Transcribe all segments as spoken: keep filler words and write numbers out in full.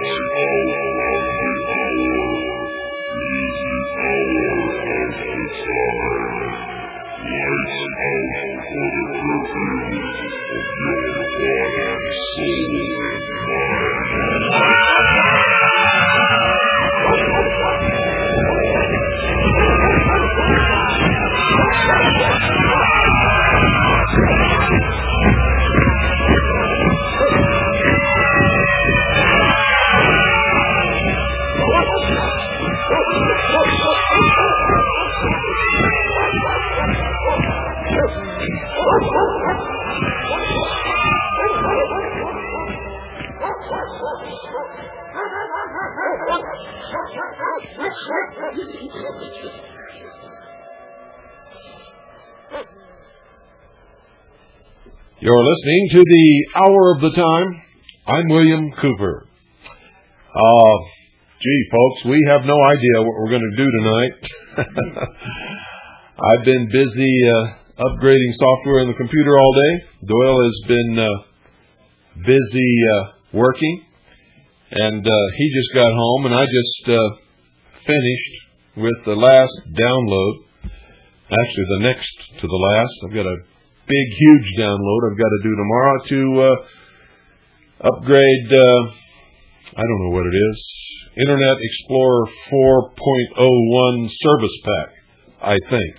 You're listening to the Hour of the Time. I'm William Cooper. Uh, gee, folks, we have no idea what we're going to do tonight. I've been busy uh, upgrading software in the computer all day. Doyle has been uh, busy uh, working, and uh, he just got home, and I just uh, finished with the last download. Actually, the next to the last. I've got a big, huge download I've got to do tomorrow to uh, upgrade, uh, I don't know what it is, Internet Explorer four point oh one Service Pack, I think.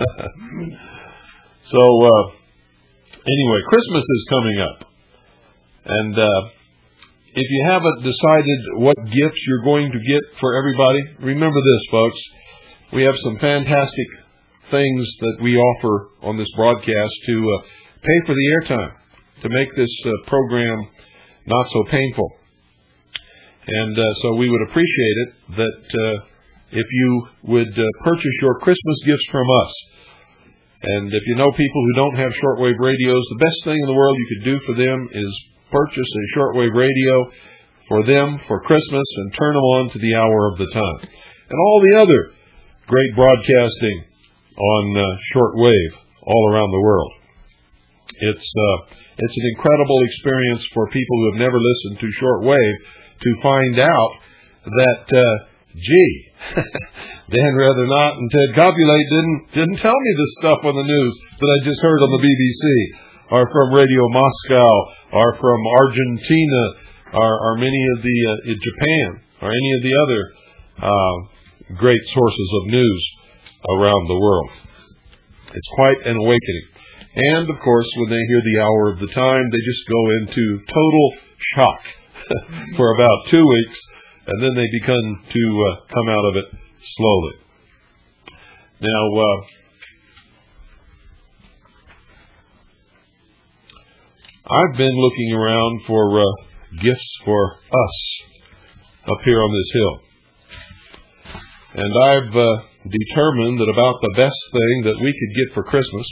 so, uh, anyway, Christmas is coming up. And uh, if you haven't decided what gifts you're going to get for everybody, remember this, folks. We have some fantastic things that we offer on this broadcast to uh, pay for the airtime, to make this uh, program not so painful. And uh, so we would appreciate it that uh, if you would uh, purchase your Christmas gifts from us. And if you know people who don't have shortwave radios, the best thing in the world you could do for them is purchase a shortwave radio for them for Christmas and turn them on to the Hour of the Time. And all the other great broadcasting on uh, shortwave all around the world. It's uh, it's an incredible experience for people who have never listened to shortwave to find out that, uh, gee, Dan Rather-Not and Ted Copulate didn't didn't tell me this stuff on the news that I just heard on the B B C, or from Radio Moscow, or from Argentina, or, or many of the uh, in Japan, or any of the other uh, great sources of news around the world. It's quite an awakening. And, of course, when they hear the Hour of the Time, they just go into total shock for about two weeks, and then they begin to uh, come out of it slowly. Now, uh, I've been looking around for uh, gifts for us up here on this hill. And I've uh, determined that about the best thing that we could get for Christmas,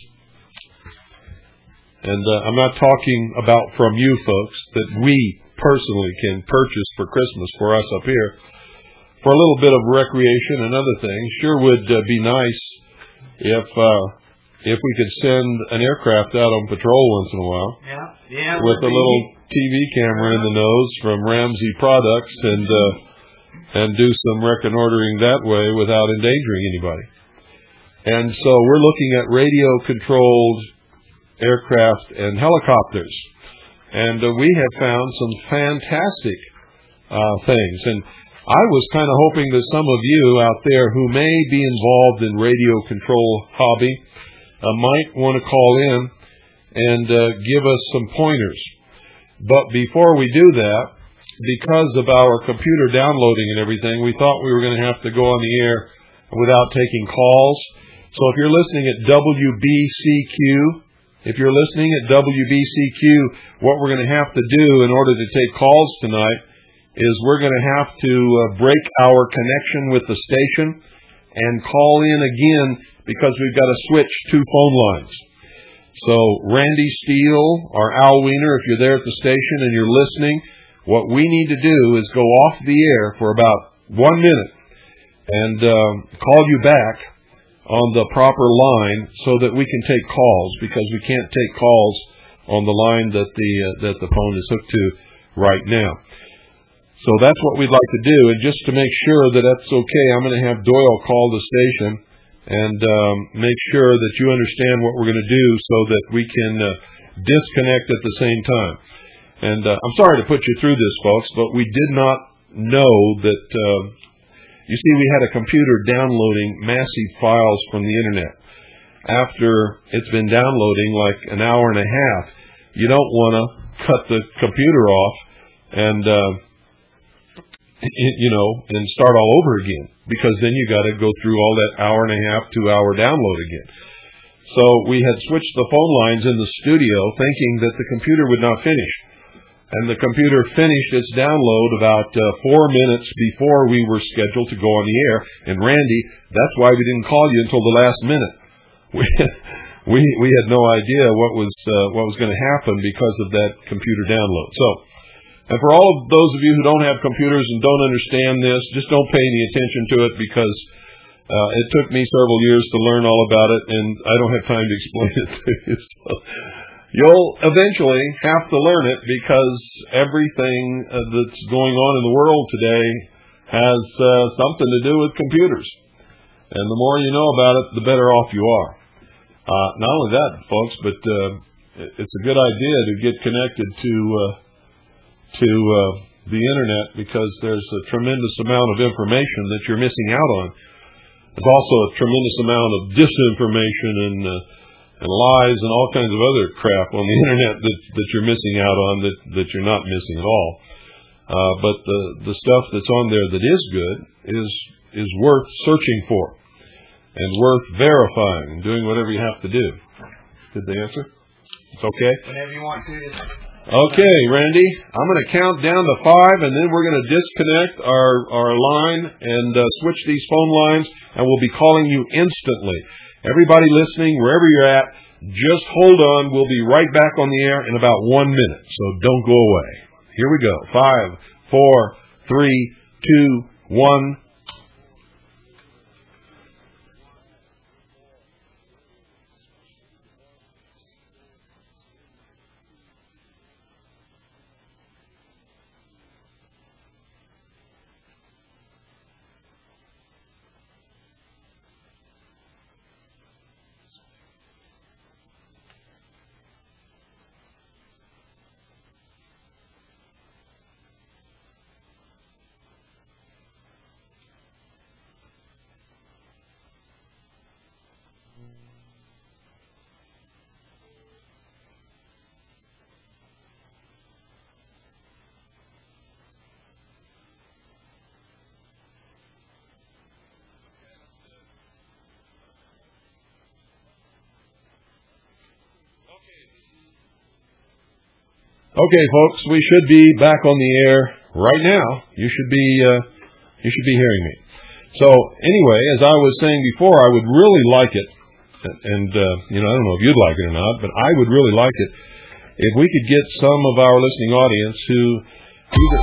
and uh, I'm not talking about from you folks, that we personally can purchase for Christmas for us up here, for a little bit of recreation and other things. Sure would uh, be nice if uh, if we could send an aircraft out on patrol once in a while, yeah, yeah, with a little T V camera in the nose from Ramsey Products, and uh, and do some reconnoitering that way without endangering anybody. And so we're looking at radio-controlled aircraft and helicopters. And uh, we have found some fantastic uh, things. And I was kind of hoping that some of you out there who may be involved in radio control hobby uh, might want to call in and uh, give us some pointers. But before we do that, because of our computer downloading and everything, we thought we were going to have to go on the air without taking calls. So if you're listening at W B C Q, if you're listening at W B C Q, what we're going to have to do in order to take calls tonight is we're going to have to uh, break our connection with the station and call in again, because we've got to switch two phone lines. So Randy Steele or Al Wiener, if you're there at the station and you're listening, what we need to do is go off the air for about one minute and uh, call you back on the proper line so that we can take calls, because we can't take calls on the line that the uh, that the phone is hooked to right now. So that's what we'd like to do. And just to make sure that that's okay, I'm going to have Doyle call the station and um, make sure that you understand what we're going to do so that we can uh, disconnect at the same time. And uh, I'm sorry to put you through this, folks, but we did not know that, uh, you see, we had a computer downloading massive files from the Internet. After it's been downloading like an hour and a half, you don't want to cut the computer off and, uh, you know, and start all over again, because then you got to go through all that hour and a half, two hour download again. So we had switched the phone lines in the studio thinking that the computer would not finish. And the computer finished its download about uh, four minutes before we were scheduled to go on the air. And Randy, that's why we didn't call you until the last minute. We we, we had no idea what was uh, what was going to happen because of that computer download. So, and for all of those of you who don't have computers and don't understand this, just don't pay any attention to it, because uh, it took me several years to learn all about it, and I don't have time to explain it to you. So you'll eventually have to learn it, because everything uh, that's going on in the world today has uh, something to do with computers. And the more you know about it, the better off you are. Uh, not only that, folks, but uh, it's a good idea to get connected to uh, to uh, the Internet, because there's a tremendous amount of information that you're missing out on. There's also a tremendous amount of disinformation and uh, and lies and all kinds of other crap on the Internet that that you're missing out on that that you're not missing at all. Uh, but the the stuff that's on there that is good is is worth searching for, and worth verifying and doing whatever you have to do. Did they answer? It's okay? Whenever you want to. Okay, Randy, I'm going to count down to five, and then we're going to disconnect our, our line and uh, switch these phone lines, and we'll be calling you instantly. Everybody listening, wherever you're at, just hold on. We'll be right back on the air in about one minute, so don't go away. Here we go. Five, four, three, two, one. Okay, folks, we should be back on the air right now. You should be uh, you should be hearing me. So anyway, as I was saying before, I would really like it, and uh, you know, I don't know if you'd like it or not, but I would really like it if we could get some of our listening audience who either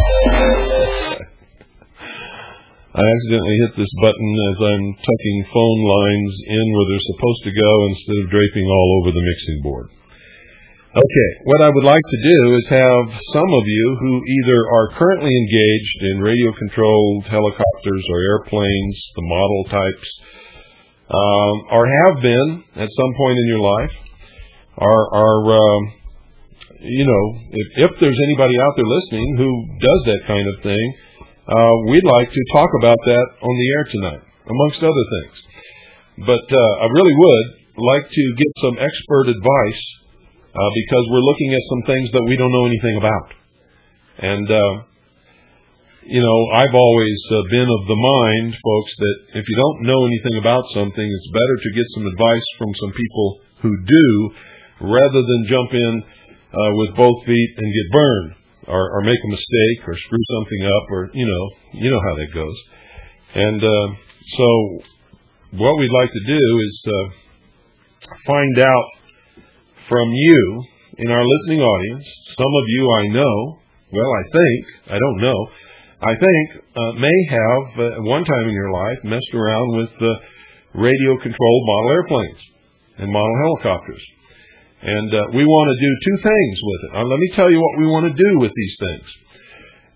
I accidentally hit this button as I'm tucking phone lines in where they're supposed to go instead of draping all over the mixing board. Okay, what I would like to do is have some of you who either are currently engaged in radio-controlled helicopters or airplanes, the model types, um, or have been at some point in your life, are, are um, you know, if, if there's anybody out there listening who does that kind of thing, uh, we'd like to talk about that on the air tonight, amongst other things. But uh, I really would like to get some expert advice, Uh, because we're looking at some things that we don't know anything about. And, uh, you know, I've always uh, been of the mind, folks, that if you don't know anything about something, it's better to get some advice from some people who do, rather than jump in uh, with both feet and get burned, or, or make a mistake, or screw something up, or, you know, you know how that goes. And uh, so what we'd like to do is uh, find out from you in our listening audience. Some of you I know, well, I think, I don't know, I think uh, may have uh, at one time in your life messed around with uh, radio-controlled model airplanes and model helicopters. And uh, we want to do two things with it. Now, let me tell you what we want to do with these things.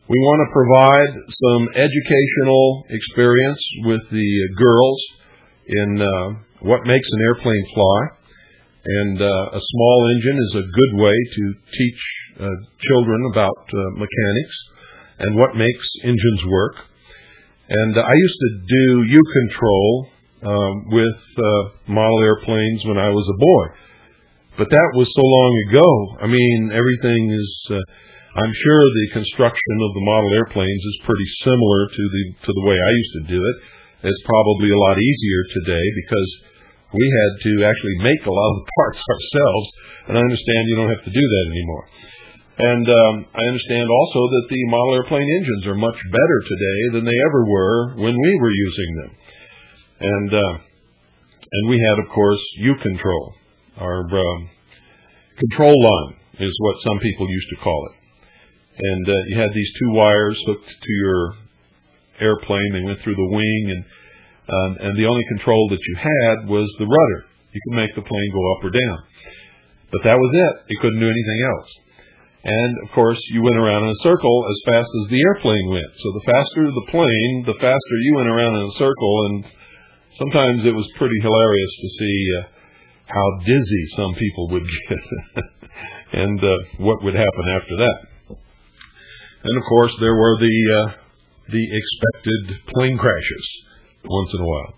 We want to provide some educational experience with the girls in uh, what makes an airplane fly. And uh, a small engine is a good way to teach uh, children about uh, mechanics and what makes engines work. And uh, I used to do U-control uh, with uh, model airplanes when I was a boy. But that was so long ago. I mean, everything is... Uh, I'm sure the construction of the model airplanes is pretty similar to the to the way I used to do it. It's probably a lot easier today because we had to actually make a lot of the parts ourselves, and I understand you don't have to do that anymore. And um, I understand also that the model airplane engines are much better today than they ever were when we were using them. And uh, and we had, of course, U-control. Our um, control line is what some people used to call it. And uh, you had these two wires hooked to your airplane. They went through the wing, and um, and the only control that you had was the rudder. You could make the plane go up or down. But that was it. You couldn't do anything else. And, of course, you went around in a circle as fast as the airplane went. So the faster the plane, the faster you went around in a circle. And sometimes it was pretty hilarious to see uh, how dizzy some people would get and uh, what would happen after that. And, of course, there were the uh, the expected plane crashes once in a while.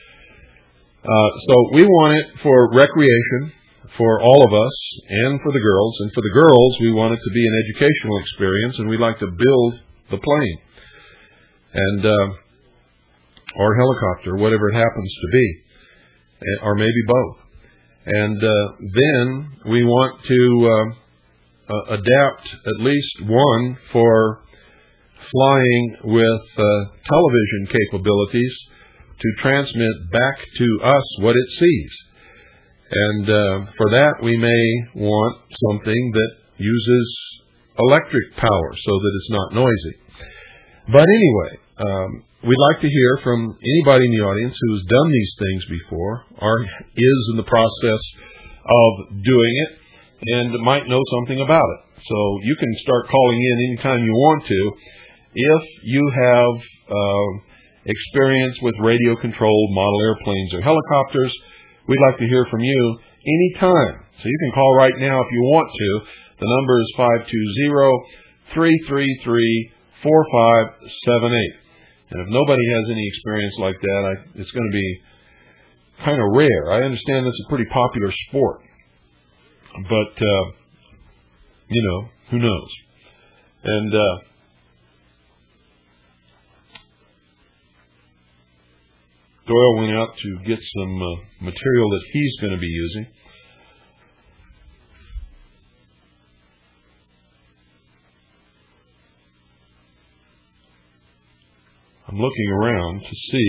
Uh, so we want it for recreation for all of us and for the girls. And for the girls, we want it to be an educational experience, and we'd like to build the plane and uh, or helicopter, whatever it happens to be, or maybe both. And uh, then we want to... Uh, Uh, adapt at least one for flying with uh, television capabilities to transmit back to us what it sees. And uh, for that, we may want something that uses electric power so that it's not noisy. But anyway, um, we'd like to hear from anybody in the audience who's done these things before or is in the process of doing it and might know something about it. So you can start calling in anytime you want to. If you have uh, experience with radio-controlled model airplanes or helicopters, we'd like to hear from you anytime. So you can call right now if you want to. The number is five two zero, three three three, four five seven eight. And if nobody has any experience like that, I, it's going to be kind of rare. I understand this is a pretty popular sport. But, uh, you know, who knows? And uh, Doyle went out to get some uh, material that he's going to be using. I'm looking around to see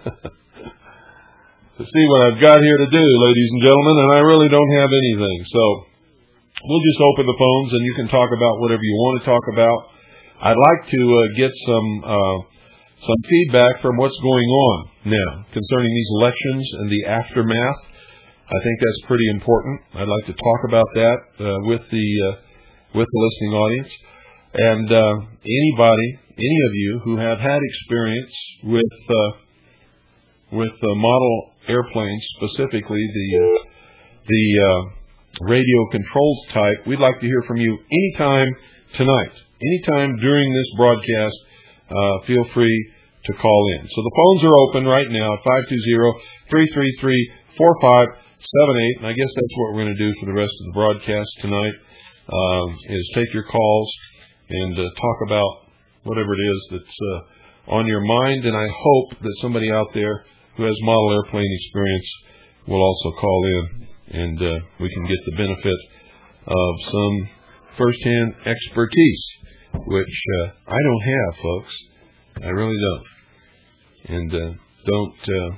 to see what I've got here to do, ladies and gentlemen, and I really don't have anything. So we'll just open the phones, and you can talk about whatever you want to talk about. I'd like to uh, get some uh, some feedback from what's going on now concerning these elections and the aftermath. I think that's pretty important. I'd like to talk about that uh, with the uh, with the listening audience. And uh, anybody, any of you who have had experience with uh, with uh, model airplanes, specifically the uh, the uh, radio controlled type, we'd like to hear from you anytime tonight, anytime during this broadcast. Uh, feel free to call in. So the phones are open right now at five two zero, three three three, four five seven eight, and I guess that's what we're going to do for the rest of the broadcast tonight. Uh, is take your calls and uh, talk about whatever it is that's uh, on your mind, and I hope that somebody out there who has model airplane experience will also call in, and uh, we can get the benefit of some first-hand expertise, which uh, I don't have, folks. I really don't. And uh, don't uh,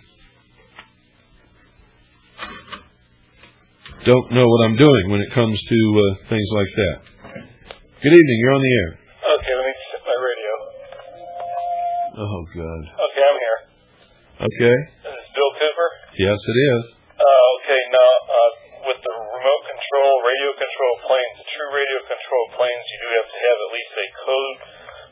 don't know what I'm doing when it comes to uh, things like that. Good evening. You're on the air. Okay, let me set my radio. Oh, God. Okay, I'm here. Okay. This is Bill Cooper? Yes, it is. Uh, okay, now, uh, with the remote control, radio control planes, the true radio control planes, you do have to have at least a code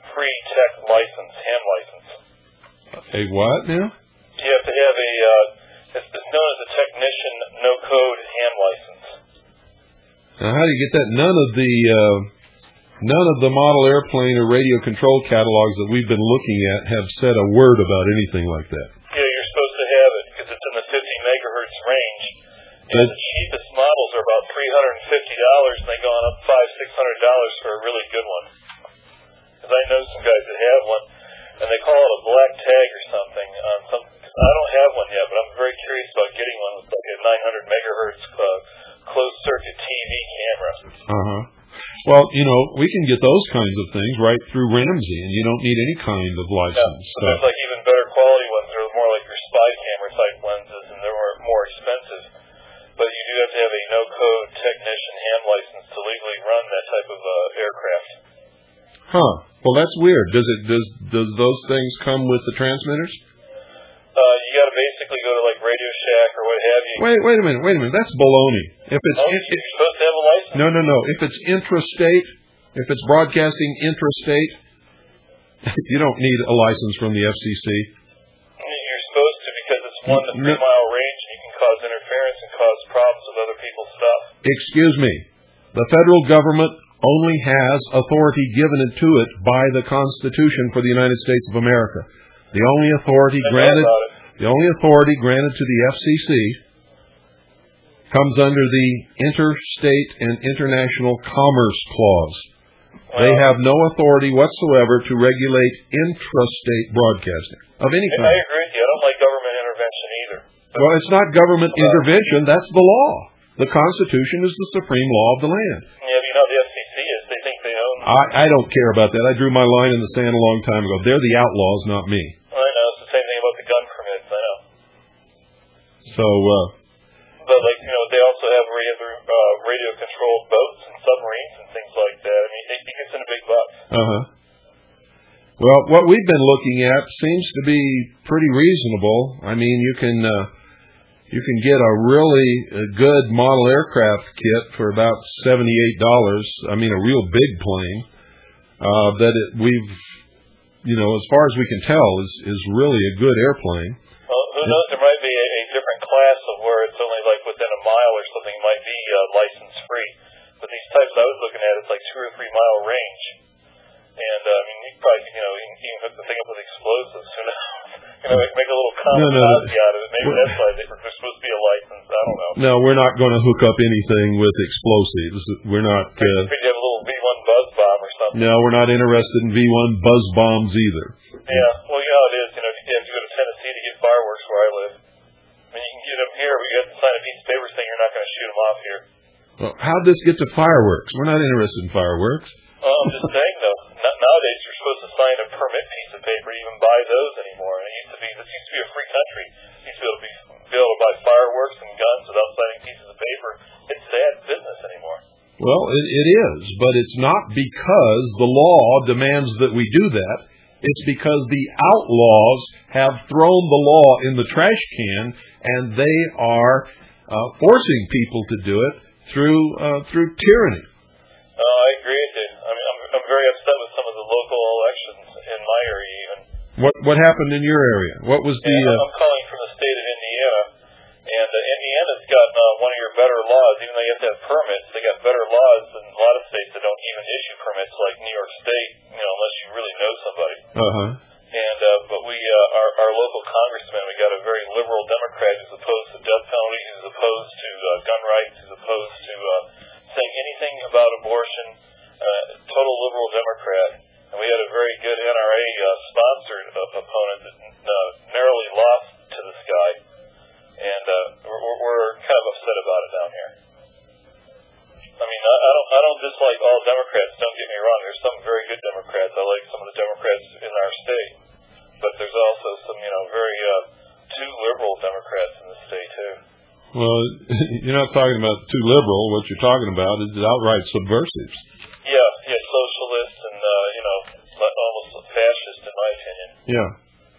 pre-tech license, ham license. A what now? You have to have a, uh, it's, it's known as a technician no-code ham license. Now, how do you get that? None of the uh, none of the model airplane or radio control catalogs that we've been looking at have said a word about anything like that. Yeah, you're supposed to have it because it's in the fifty megahertz range. And the cheapest models are about three hundred fifty dollars, and they go on up five, six hundred dollars for a really good one. Because I know some guys that have one, and they call it a black tag or something. On some, I don't have one yet, but I'm very curious about getting one with like a nine hundred megahertz uh, closed circuit T V camera. Uh huh. Well, you know, we can get those kinds of things right through Ramsey, and you don't need any kind of license. Yeah, but there's like even better quality ones. They're more like your spy camera type lenses, and they're more, more expensive. But you do have to have a no-code technician ham license to legally run that type of uh, aircraft. Huh. Well, that's weird. Does it? Does does those things come with the transmitters? Uh, you got to basically go to like Radio Shack or what have you. Wait, wait a minute, wait a minute. That's baloney. If it's oh, it, you're supposed to have a license. No, no, no. If it's intrastate, if it's broadcasting intrastate, you don't need a license from the F C C. You're supposed to because it's one to three mile range and you can cause interference and cause problems with other people's stuff. Excuse me. The federal government only has authority given to it by the Constitution for the United States of America. The only authority granted, the only authority granted to the F C C comes under the Interstate and International Commerce Clause. Well, they have no authority whatsoever to regulate intrastate broadcasting of any kind. I agree with you. I don't like government intervention either. Well, it's not government uh, intervention. That's the law. The Constitution is the supreme law of the land. Yeah, but you know the F C C is. They think they own. I, I don't care about that. I drew my line in the sand a long time ago. They're the outlaws, not me. I know. It's the same thing about the gun permits. I know. So, uh... But, like, you know, they also have radio, uh, radio-controlled boats and submarines and things like that. I mean, it, it gets into big bucks. Uh-huh. Well, what we've been looking at seems to be pretty reasonable. I mean, you can... Uh, You can get a really uh, good model aircraft kit for about seventy-eight dollars. I mean, a real big plane uh, that it, we've, you know, as far as we can tell, is is really a good airplane. Well, who knows? There might be a, a different class of where it's only like within a mile or something. It might be uh, license free. But these types I was looking at, it's like two or three mile range. And uh, I mean, you probably, you know, even, even hook the thing up with explosives. Who knows? You know, make, make a little kamikaze no, no, out of it. Maybe that's why they, there's supposed to be a license. I don't know. No, we're not going to hook up anything with explosives. We're not. Uh, Maybe you have a little V one buzz bomb or something. No, we're not interested in V one buzz bombs either. Yeah, well, you know how it is. You know, you have to go to Tennessee to get fireworks where I live. I mean, you can get them here, but you have to sign a piece of paper saying you're not going to shoot them off here. Well, how'd this get to fireworks? We're not interested in fireworks. Well, I'm just saying, though. Nowadays, you're supposed to sign a permit piece of paper to even buy those anymore. And it used to be, this used to be a free country. You used to be able to, be, be able to buy fireworks and guns without signing pieces of paper. It's sad business anymore. Well, it, it is, but it's not because the law demands that we do that. It's because the outlaws have thrown the law in the trash can, and they are uh, forcing people to do it through uh, through tyranny. Oh, I agree with you. I mean, I'm, I'm very upset with some of the local elections in my area even. What what happened in your area? What was the... Yeah, uh, I'm calling from the state of Indiana, and uh, Indiana's got uh, one of your better laws. Even though you have to have permits, they got better laws than a lot of states that don't even issue permits, like New York State, you know, unless you really know somebody. Uh-huh. And, uh, but we, uh, our, our local congressman, we got a very liberal Democrat who's opposed to death penalty, who's opposed to uh, gun rights, who's opposed to uh, saying anything about abortion, uh, total liberal Democrat. And we had a very good N R A-sponsored uh, uh, opponent that uh, narrowly lost to this guy. And uh, we're, we're kind of upset about it down here. I mean, I, I don't I don't dislike all Democrats, don't get me wrong. There's some very good Democrats. I like some of the Democrats in our state. But there's also some, you know, very uh, too liberal Democrats in the state, too. Well, you're not talking about too liberal. What you're talking about is outright subversives. Yeah, yeah, socialist and, uh, you know, almost fascist, in my opinion. Yeah.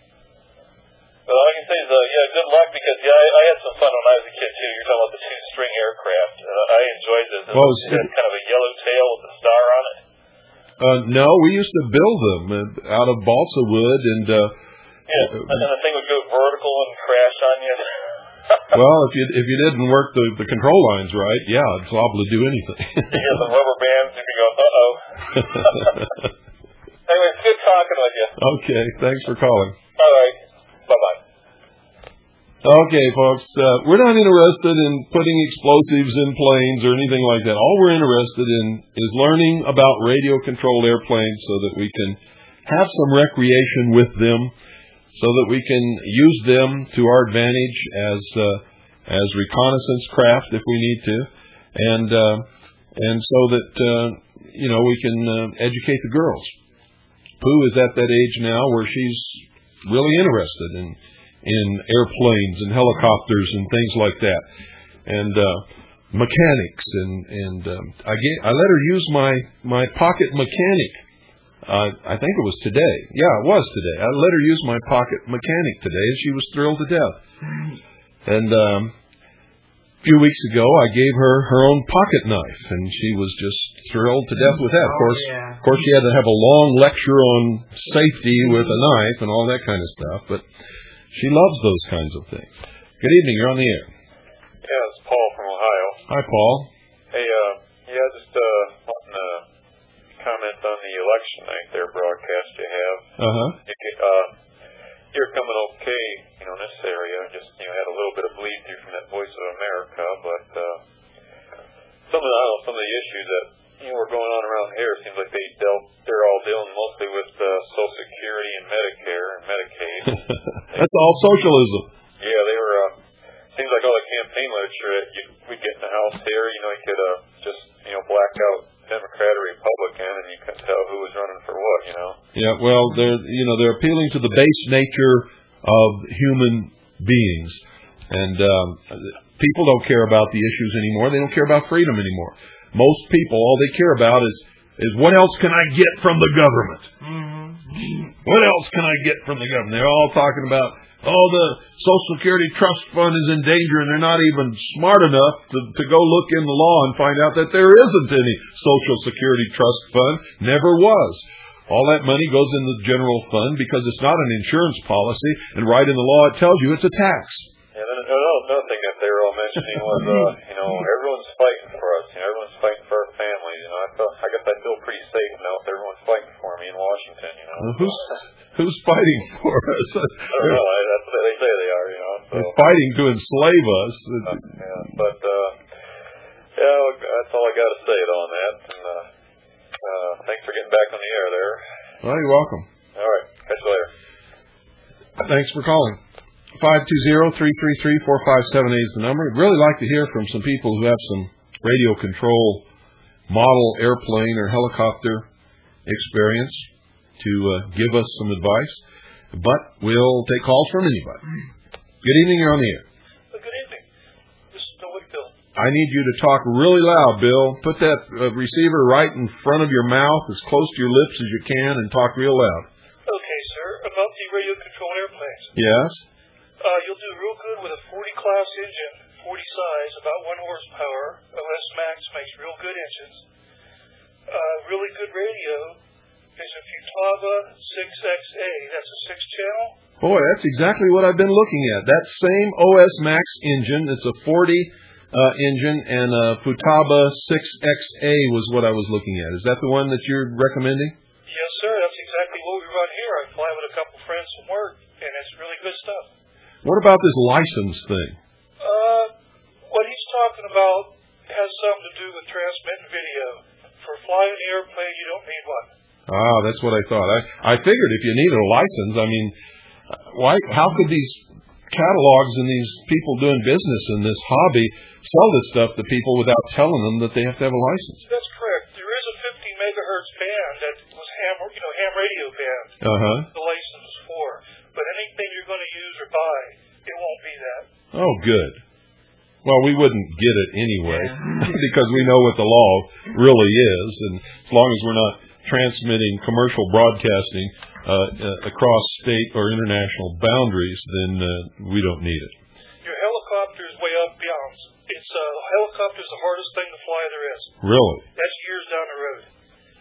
But all I can say is, uh, yeah, good luck, because, yeah, I, I had some fun when I was a kid, too. You're talking about the two-string aircraft. Uh, I enjoyed this. It, well, it had kind of a yellow tail with a star on it. Uh, no, we used to build them uh, out of balsa wood, and uh, yeah, and then the thing would go vertical and crash on you. Well, if you if you didn't work the, the control lines right, yeah, it's liable to do anything. You get some rubber bands, you can go, uh oh. Anyway, it's good talking with you. Okay, thanks for calling. All right, bye bye. Okay, folks, uh, we're not interested in putting explosives in planes or anything like that. All we're interested in is learning about radio-controlled airplanes so that we can have some recreation with them, so that we can use them to our advantage as uh, as reconnaissance craft if we need to, and uh, and so that uh, you know we can uh, educate the girls. Pooh is at that age now where she's really interested in in airplanes and helicopters and things like that, and uh, mechanics, and and um, I gave, I let her use my my pocket mechanic. Uh, I think it was today. Yeah, it was today. I let her use my pocket mechanic today, and she was thrilled to death. And um, a few weeks ago, I gave her her own pocket knife, and she was just thrilled to death with that. Of course, oh, yeah. of course, she had to have a long lecture on safety with a knife and all that kind of stuff. But she loves those kinds of things. Good evening. You're on the air. Yeah, it's Paul from Ohio. Hi, Paul. Hey, uh, yeah, just uh, wanting to comment on the election night there broadcast you have. Uh-huh. You, uh, you're coming okay, you know, in this area. Just, you know, had a little bit of bleed through from that Voice of America, but uh, some of the, I don't know, some of the issues that, you know, were going on around here seems like they dealt, they're all dealing mostly with uh, Social Security and Medicare and Medicaid. That's all socialism. Yeah, they were, uh, seems like all the campaign literature that you, we'd get in the house here, you know, you could uh, just, you know, black out Democrat or Republican, and you couldn't tell who was running for what, you know. Yeah, well, they're you know they're appealing to the base nature of human beings, and um, people don't care about the issues anymore. They don't care about freedom anymore. Most people, all they care about is is what else can I get from the government? Mm-hmm. What else can I get from the government? They're all talking about, oh, the Social Security Trust Fund is in danger, and they're not even smart enough to, to go look in the law and find out that there isn't any Social Security Trust Fund. Never was. All that money goes in the general fund because it's not an insurance policy, and right in the law it tells you it's a tax. Yeah, then another thing that they were all mentioning was, uh, you know, everyone's fighting for us. You know, everyone's fighting for our families. You know, I feel, I guess I feel pretty safe now if everyone's fighting for me in Washington. You know, well, who's who's fighting for us? I don't know. I, that's what they say they are. You know, so. They're fighting to enslave us. Uh, yeah, but uh, yeah, that's all I got to say on that. And uh, uh, thanks for getting back on the air there. Well, you're welcome. All right, catch you later. Thanks for calling. five two zero, three three three, four five seven eight is the number. I'd really like to hear from some people who have some radio control model airplane or helicopter experience to uh, give us some advice. But we'll take calls from anybody. Good evening, you're on the air. Well, good evening. This is Bill Whitfield. I need you to talk really loud, Bill. Put that uh, receiver right in front of your mouth, as close to your lips as you can, and talk real loud. Okay, sir. About the radio-controlled airplanes. Yes? Uh, you'll do real good with a forty class engine, forty size, about one horsepower. O S Max makes real good engines. Uh, really good radio is a Futaba six X A. That's a six channel. Boy, that's exactly what I've been looking at. That same O S Max engine, it's a forty uh, engine, and a Futaba six X A was what I was looking at. Is that the one that you're recommending? Yes, sir. That's exactly what we run here. I fly with a couple friends from work, and it's really good stuff. What about this license thing? Uh, what he's talking about has something to do with transmitting video. For flying the airplane, you don't need one. Ah, that's what I thought. I, I figured if you needed a license, I mean, why? How could these catalogs and these people doing business in this hobby sell this stuff to people without telling them that they have to have a license? That's correct. There is a fifty megahertz band that was ham, you know, ham radio band. Uh-huh. The license is for. But anything you're going to use or buy, it won't be that. Oh, good. Well, we wouldn't get it anyway because we know what the law really is, and as long as we're not transmitting commercial broadcasting uh, uh, across state or international boundaries, then uh, we don't need it. Your helicopter is way up beyond. It's uh, helicopter is the hardest thing to fly there is. Really? That's years down the road.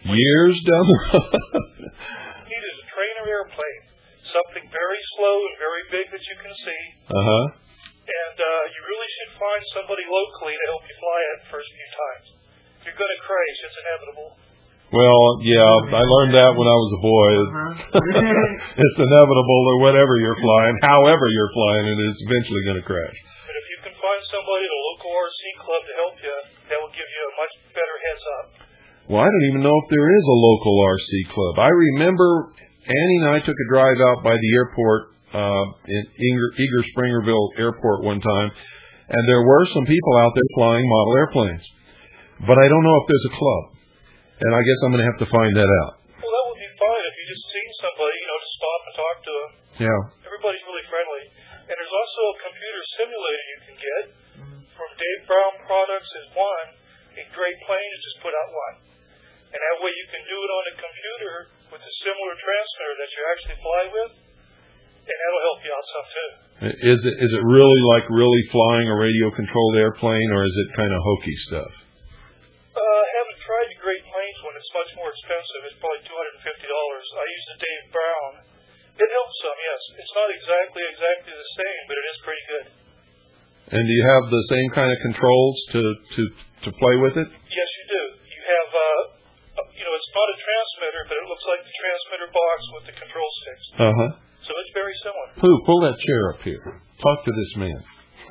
Years down the road. You need is a trainer airplane, something very slow and very big that you can see. Uh huh. And uh, you really should find somebody locally to help you fly it the first few times. If you're going to crash, it's inevitable. Well, yeah, I learned that when I was a boy. Uh-huh. It's inevitable or whatever you're flying, however you're flying, and it's eventually going to crash. But if you can find somebody at a local R C club to help you, that will give you a much better heads up. Well, I don't even know if there is a local R C club. I remember Annie and I took a drive out by the airport, uh, in Eager, Eager Springerville Airport one time, and there were some people out there flying model airplanes. But I don't know if there's a club. And I guess I'm going to have to find that out. Well, that would be fine if you just see somebody, you know, to stop and talk to them. Yeah. Everybody's really friendly. And there's also a computer simulator you can get from Dave Brown Products is one. A Great Plains just put out one. And that way you can do it on a computer with a similar transmitter that you actually fly with. And that'll help you out some too. Is it is it really like really flying a radio-controlled airplane, or is it kind of hokey stuff? Uh, I haven't tried the Great Plains one. It's much more expensive. It's probably two hundred fifty dollars. I use the Dave Brown. It helps some, yes. It's not exactly exactly the same, but it is pretty good. And do you have the same kind of controls to, to, to play with it? Yes, you do. You have, uh, you know, it's not a transmitter, but it looks like the transmitter box with the control sticks. Uh-huh. So it's very similar. Pooh, pull that chair up here. Talk to this man.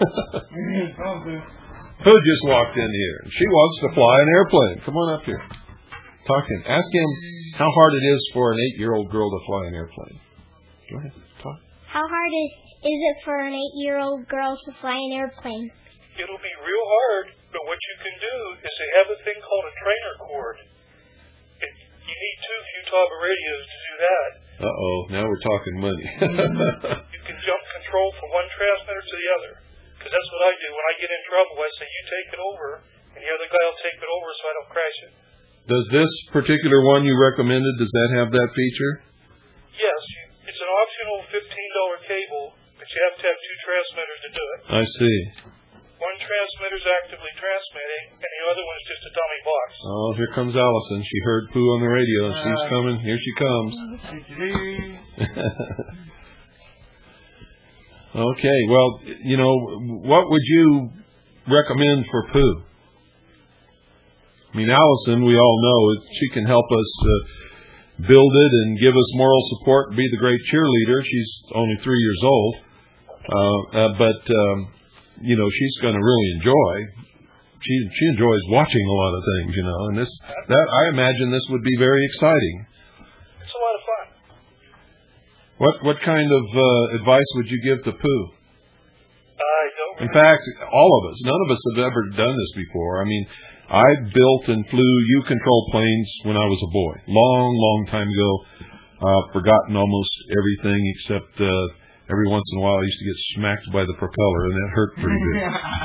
Pooh just walked in here, and she wants to fly an airplane. Come on up here. Talk to him. Ask him how hard it is for an eight-year-old girl to fly an airplane. Go ahead. Talk. How hard is, is it for an eight-year-old girl to fly an airplane? It'll be real hard, but what you can do is they have a thing called a trainer cord. It, you need two Futaba radios to do that. Uh-oh, now we're talking money. You can jump control from one transmitter to the other. Because that's what I do. When I get in trouble, I say, you take it over, and the other guy will take it over so I don't crash it. Does this particular one you recommended, does that have that feature? Yes. You, it's an optional fifteen dollar cable, but you have to have two transmitters to do it. I see. One transmitter's actively transmitting, and the other one's just a dummy box. Oh, here comes Allison. She heard Pooh on the radio. She's coming. Here she comes. Okay, well, you know, what would you recommend for Pooh? I mean, Allison, we all know, she can help us uh, build it and give us moral support and be the great cheerleader. She's only three years old. Uh, uh, but, um, you know, she's going to really enjoy. She she enjoys watching a lot of things, you know, and this, that I imagine this would be very exciting. It's a lot of fun. What what kind of uh, advice would you give to Pooh? I don't. In fact, all of us, none of us have ever done this before. I mean, I built and flew U-control planes when I was a boy, long, long time ago. Uh, forgotten almost everything except uh, every once in a while I used to get smacked by the propeller, and that hurt pretty good.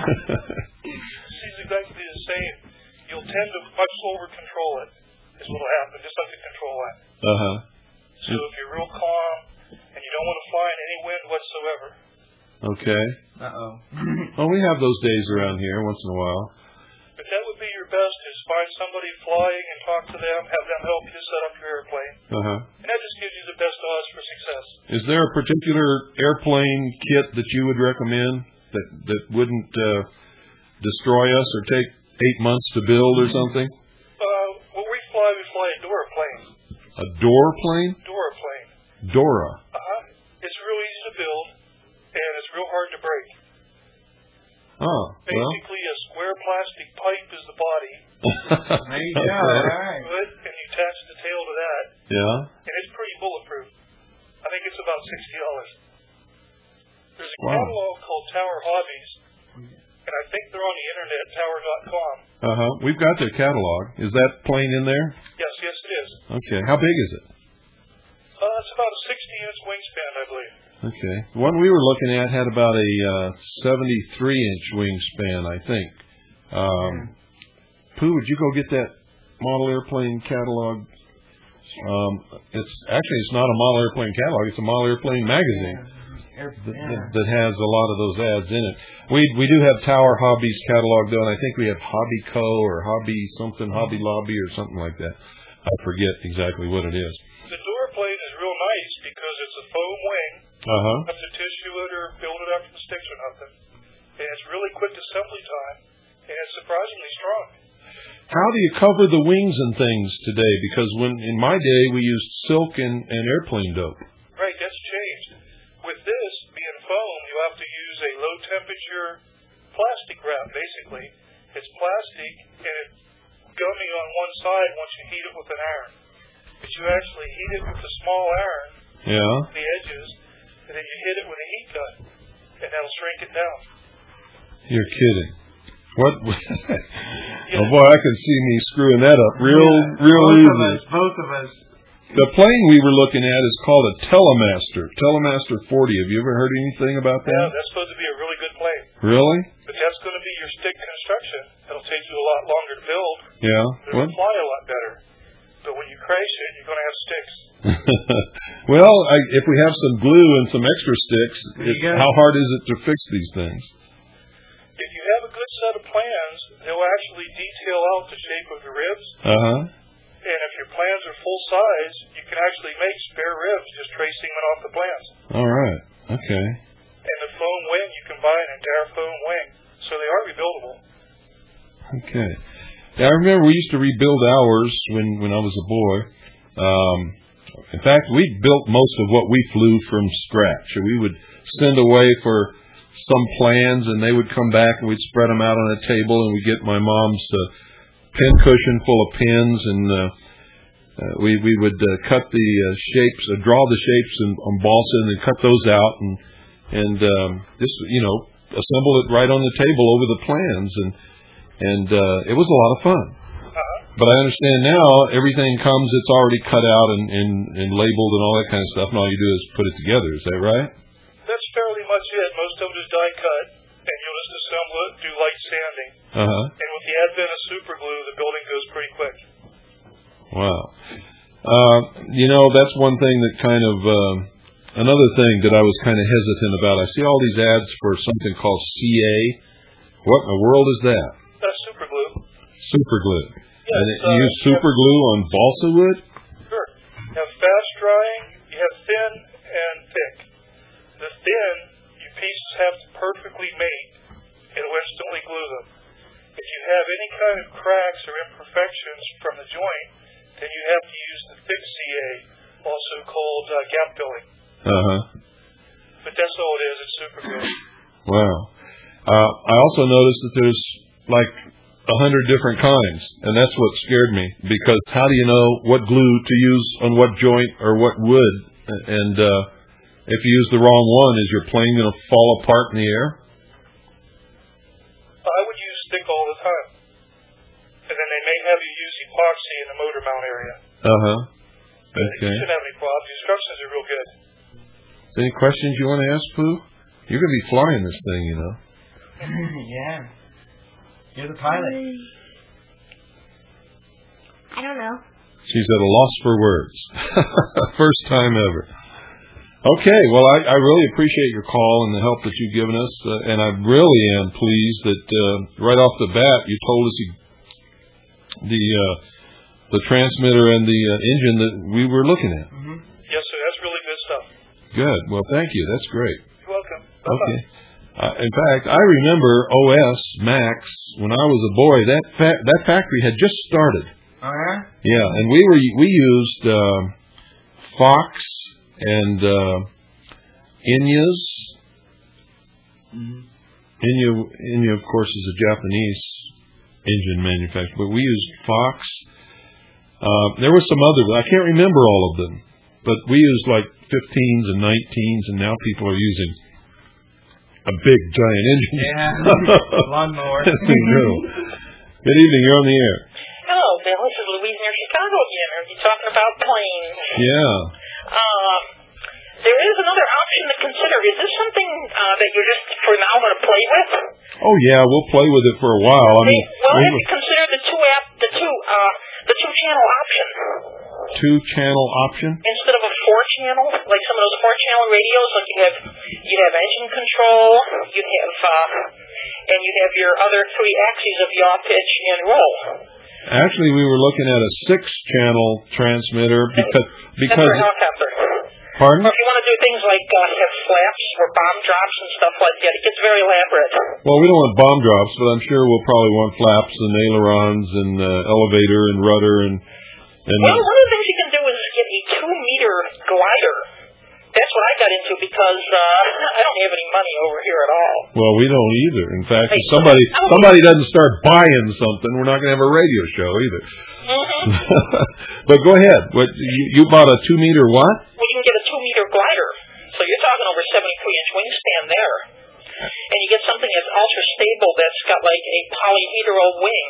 It's exactly the same. You'll tend to much slower control it. Is what'll happen, just like the control app. Uh huh. So if you're real calm and you don't want to fly in any wind whatsoever. Okay. Uh oh. Well, we have those days around here once in a while. But that would be your best, is find somebody flying and talk to them, have them help you set up your airplane. Uh huh. And that just gives you the best odds for success. Is there a particular airplane kit that you would recommend that that wouldn't uh, destroy us or take eight months to build or something? Uh, when we fly, we fly a Dora plane. A door plane? Dora plane. Dora. Uh-huh. It's real easy to build, and it's real hard to break. Oh, well. Basically, a square plastic pipe is the body. There you go. All right. Good, and you attach the tail to that. Yeah. And it's pretty bulletproof. I think it's about sixty dollars. There's a Wow. catalog called Tower Hobbies, and I think they're on the internet, tower dot com. Uh huh. We've got their catalog. Is that plane in there? Yes, yes, it is. Okay. How big is it? Uh, it's about a sixty inch wingspan, I believe. Okay. The one we were looking at had about a uh, seventy-three inch wingspan, I think. Um, Pooh, would you go get that model airplane catalog? Um, it's actually it's not a model airplane catalog; it's a model airplane magazine that, that has a lot of those ads in it. We we do have Tower Hobbies catalog though, and I think we have Hobby Co. or Hobby something, Hobby Lobby or something like that. I forget exactly what it is. The door plate is real nice because it's a foam wing. Uh-huh. You have to tissue it or build it after the sticks or nothing. And it's really quick assembly time, and it's surprisingly strong. How do you cover the wings and things today? Because when in my day we used silk and, and airplane dope. Right, that's changed. With this being foam, you have to use a low temperature plastic wrap, basically. It's plastic and it's gummy on one side once you heat it with an iron. But you actually heat it with a small iron, Yeah. the edges, and then you hit it with a heat gun, and that'll shrink it down. You're kidding. What? Oh boy, I can see me screwing that up real, Yeah, real both easy. Of us, both of us. The plane we were looking at is called a Telemaster, Telemaster forty. Have you ever heard anything about Yeah, that? that's supposed to be a really good plane. Really? But that's going to be your stick construction. It'll take you a lot longer to build. Yeah. It'll What? fly a lot better. But when you crash it, you're going to have sticks. Well, I, if we have some glue and some extra sticks, There you it, go. how hard is it to fix these things? If you have a good set of plans, they'll actually detail out the shape of the ribs. Uh-huh. And if your plans are full size, you can actually make spare ribs just tracing them off the plans. All right. Okay. And the foam wing, you can buy an entire foam wing. So they are rebuildable. Okay. Yeah, I remember we used to rebuild ours when, when I was a boy. Um, in fact, we built most of what we flew from scratch. We would send away for some plans, and they would come back, and we'd spread them out on a table, and we'd get my mom's uh, pin cushion full of pins, and uh, uh, we we would uh, cut the uh, shapes, uh, draw the shapes, and emboss it, and then cut those out, and and um, just you know assemble it right on the table over the plans, and and uh, it was a lot of fun. Uh-huh. But I understand now everything comes, it's already cut out and, and, and labeled and all that kind of stuff, and all you do is put it together. Is that right? That's fairly much it. Most of it is die cut, and you'll just assemble it, do light sanding. Uh-huh. And with the advent of super glue, the building goes pretty quick. Wow. Uh, you know, that's one thing that kind of, uh, another thing that I was kind of hesitant about. I see all these ads for something called C A. What in the world is that? That's super glue. Super glue. Yes, and uh, you use super glue on balsa wood? Sure. You have fast drying, you have thin and thick. The thin, you pieces have to perfectly mate. It'll instantly glue them. If you have any kind of cracks or imperfections from the joint, then you have to use the thick C A, also called uh, gap filling. Uh-huh. But that's all it is, it's super glue. Wow. Uh, I also noticed that there's like a hundred different kinds, and that's what scared me, because how do you know what glue to use on what joint or what wood? And uh, if you use the wrong one, is your plane going to fall apart in the air? I would use stick all the time. And then they may have you use epoxy in the motor mount area. Uh-huh. You Okay. shouldn't have any problems. The instructions are real good. Any questions you want to ask, Pooh? You're going to be flying this thing, you know. Yeah. You're the pilot. I don't know. She's at a loss for words. First time ever. Okay, well, I, I really appreciate your call and the help that you've given us, uh, and I really am pleased that uh, right off the bat you told us you, the uh, the transmitter and the uh, engine that we were looking at. Mm-hmm. Yes, sir. That's really good stuff. Good. Well, thank you. That's great. You're welcome. Bye-bye. Okay. Uh, in fact, I remember O S Max when I was a boy. That fa- that factory had just started. All right. Yeah, and we were we used uh, Fox and uh, Inyas. Mm-hmm. Inya, Inya, of course, is a Japanese engine manufacturer, but we used Fox. Uh, there were some others. I can't remember all of them, but we used like fifteens and nineteens, and now people are using a big, giant engine. Yeah, lawnmower. That's incredible. Good evening. You're on the air. Hello, Bill. This is Louise near Chicago again. Are you talking about planes? Yeah. Um, there is another option to consider. Is this something uh, that you're just, for now, going to play with? Oh yeah, we'll play with it for a while. I mean, well, we have you considered the two app, the two, uh, the two channel option two channel option. instead of a four channel, like some of those four channel radios? Like you have, you have engine control, you have, uh, and you have your other three axes of yaw, pitch, and roll. Actually, we were looking at a six-channel transmitter because because. That's for a helicopter. Pardon? If you want to do things like uh, have flaps or bomb drops and stuff like that, it gets very elaborate. Well, we don't want bomb drops, but I'm sure we'll probably want flaps and ailerons and uh, elevator and rudder and. and well, one of the things you can do is get a two-meter glider. That's what I got into because uh, I don't have any money over here at all. Well, we don't either. In fact, hey, if somebody somebody doesn't start buying something, we're not going to have a radio show either. Mm-hmm. But go ahead. What you, you bought a two-meter what? Well, you can get a two-meter glider. So you're talking over seventy-three inch wingspan there. And you get something that's ultra-stable that's got like a polyhedral wing.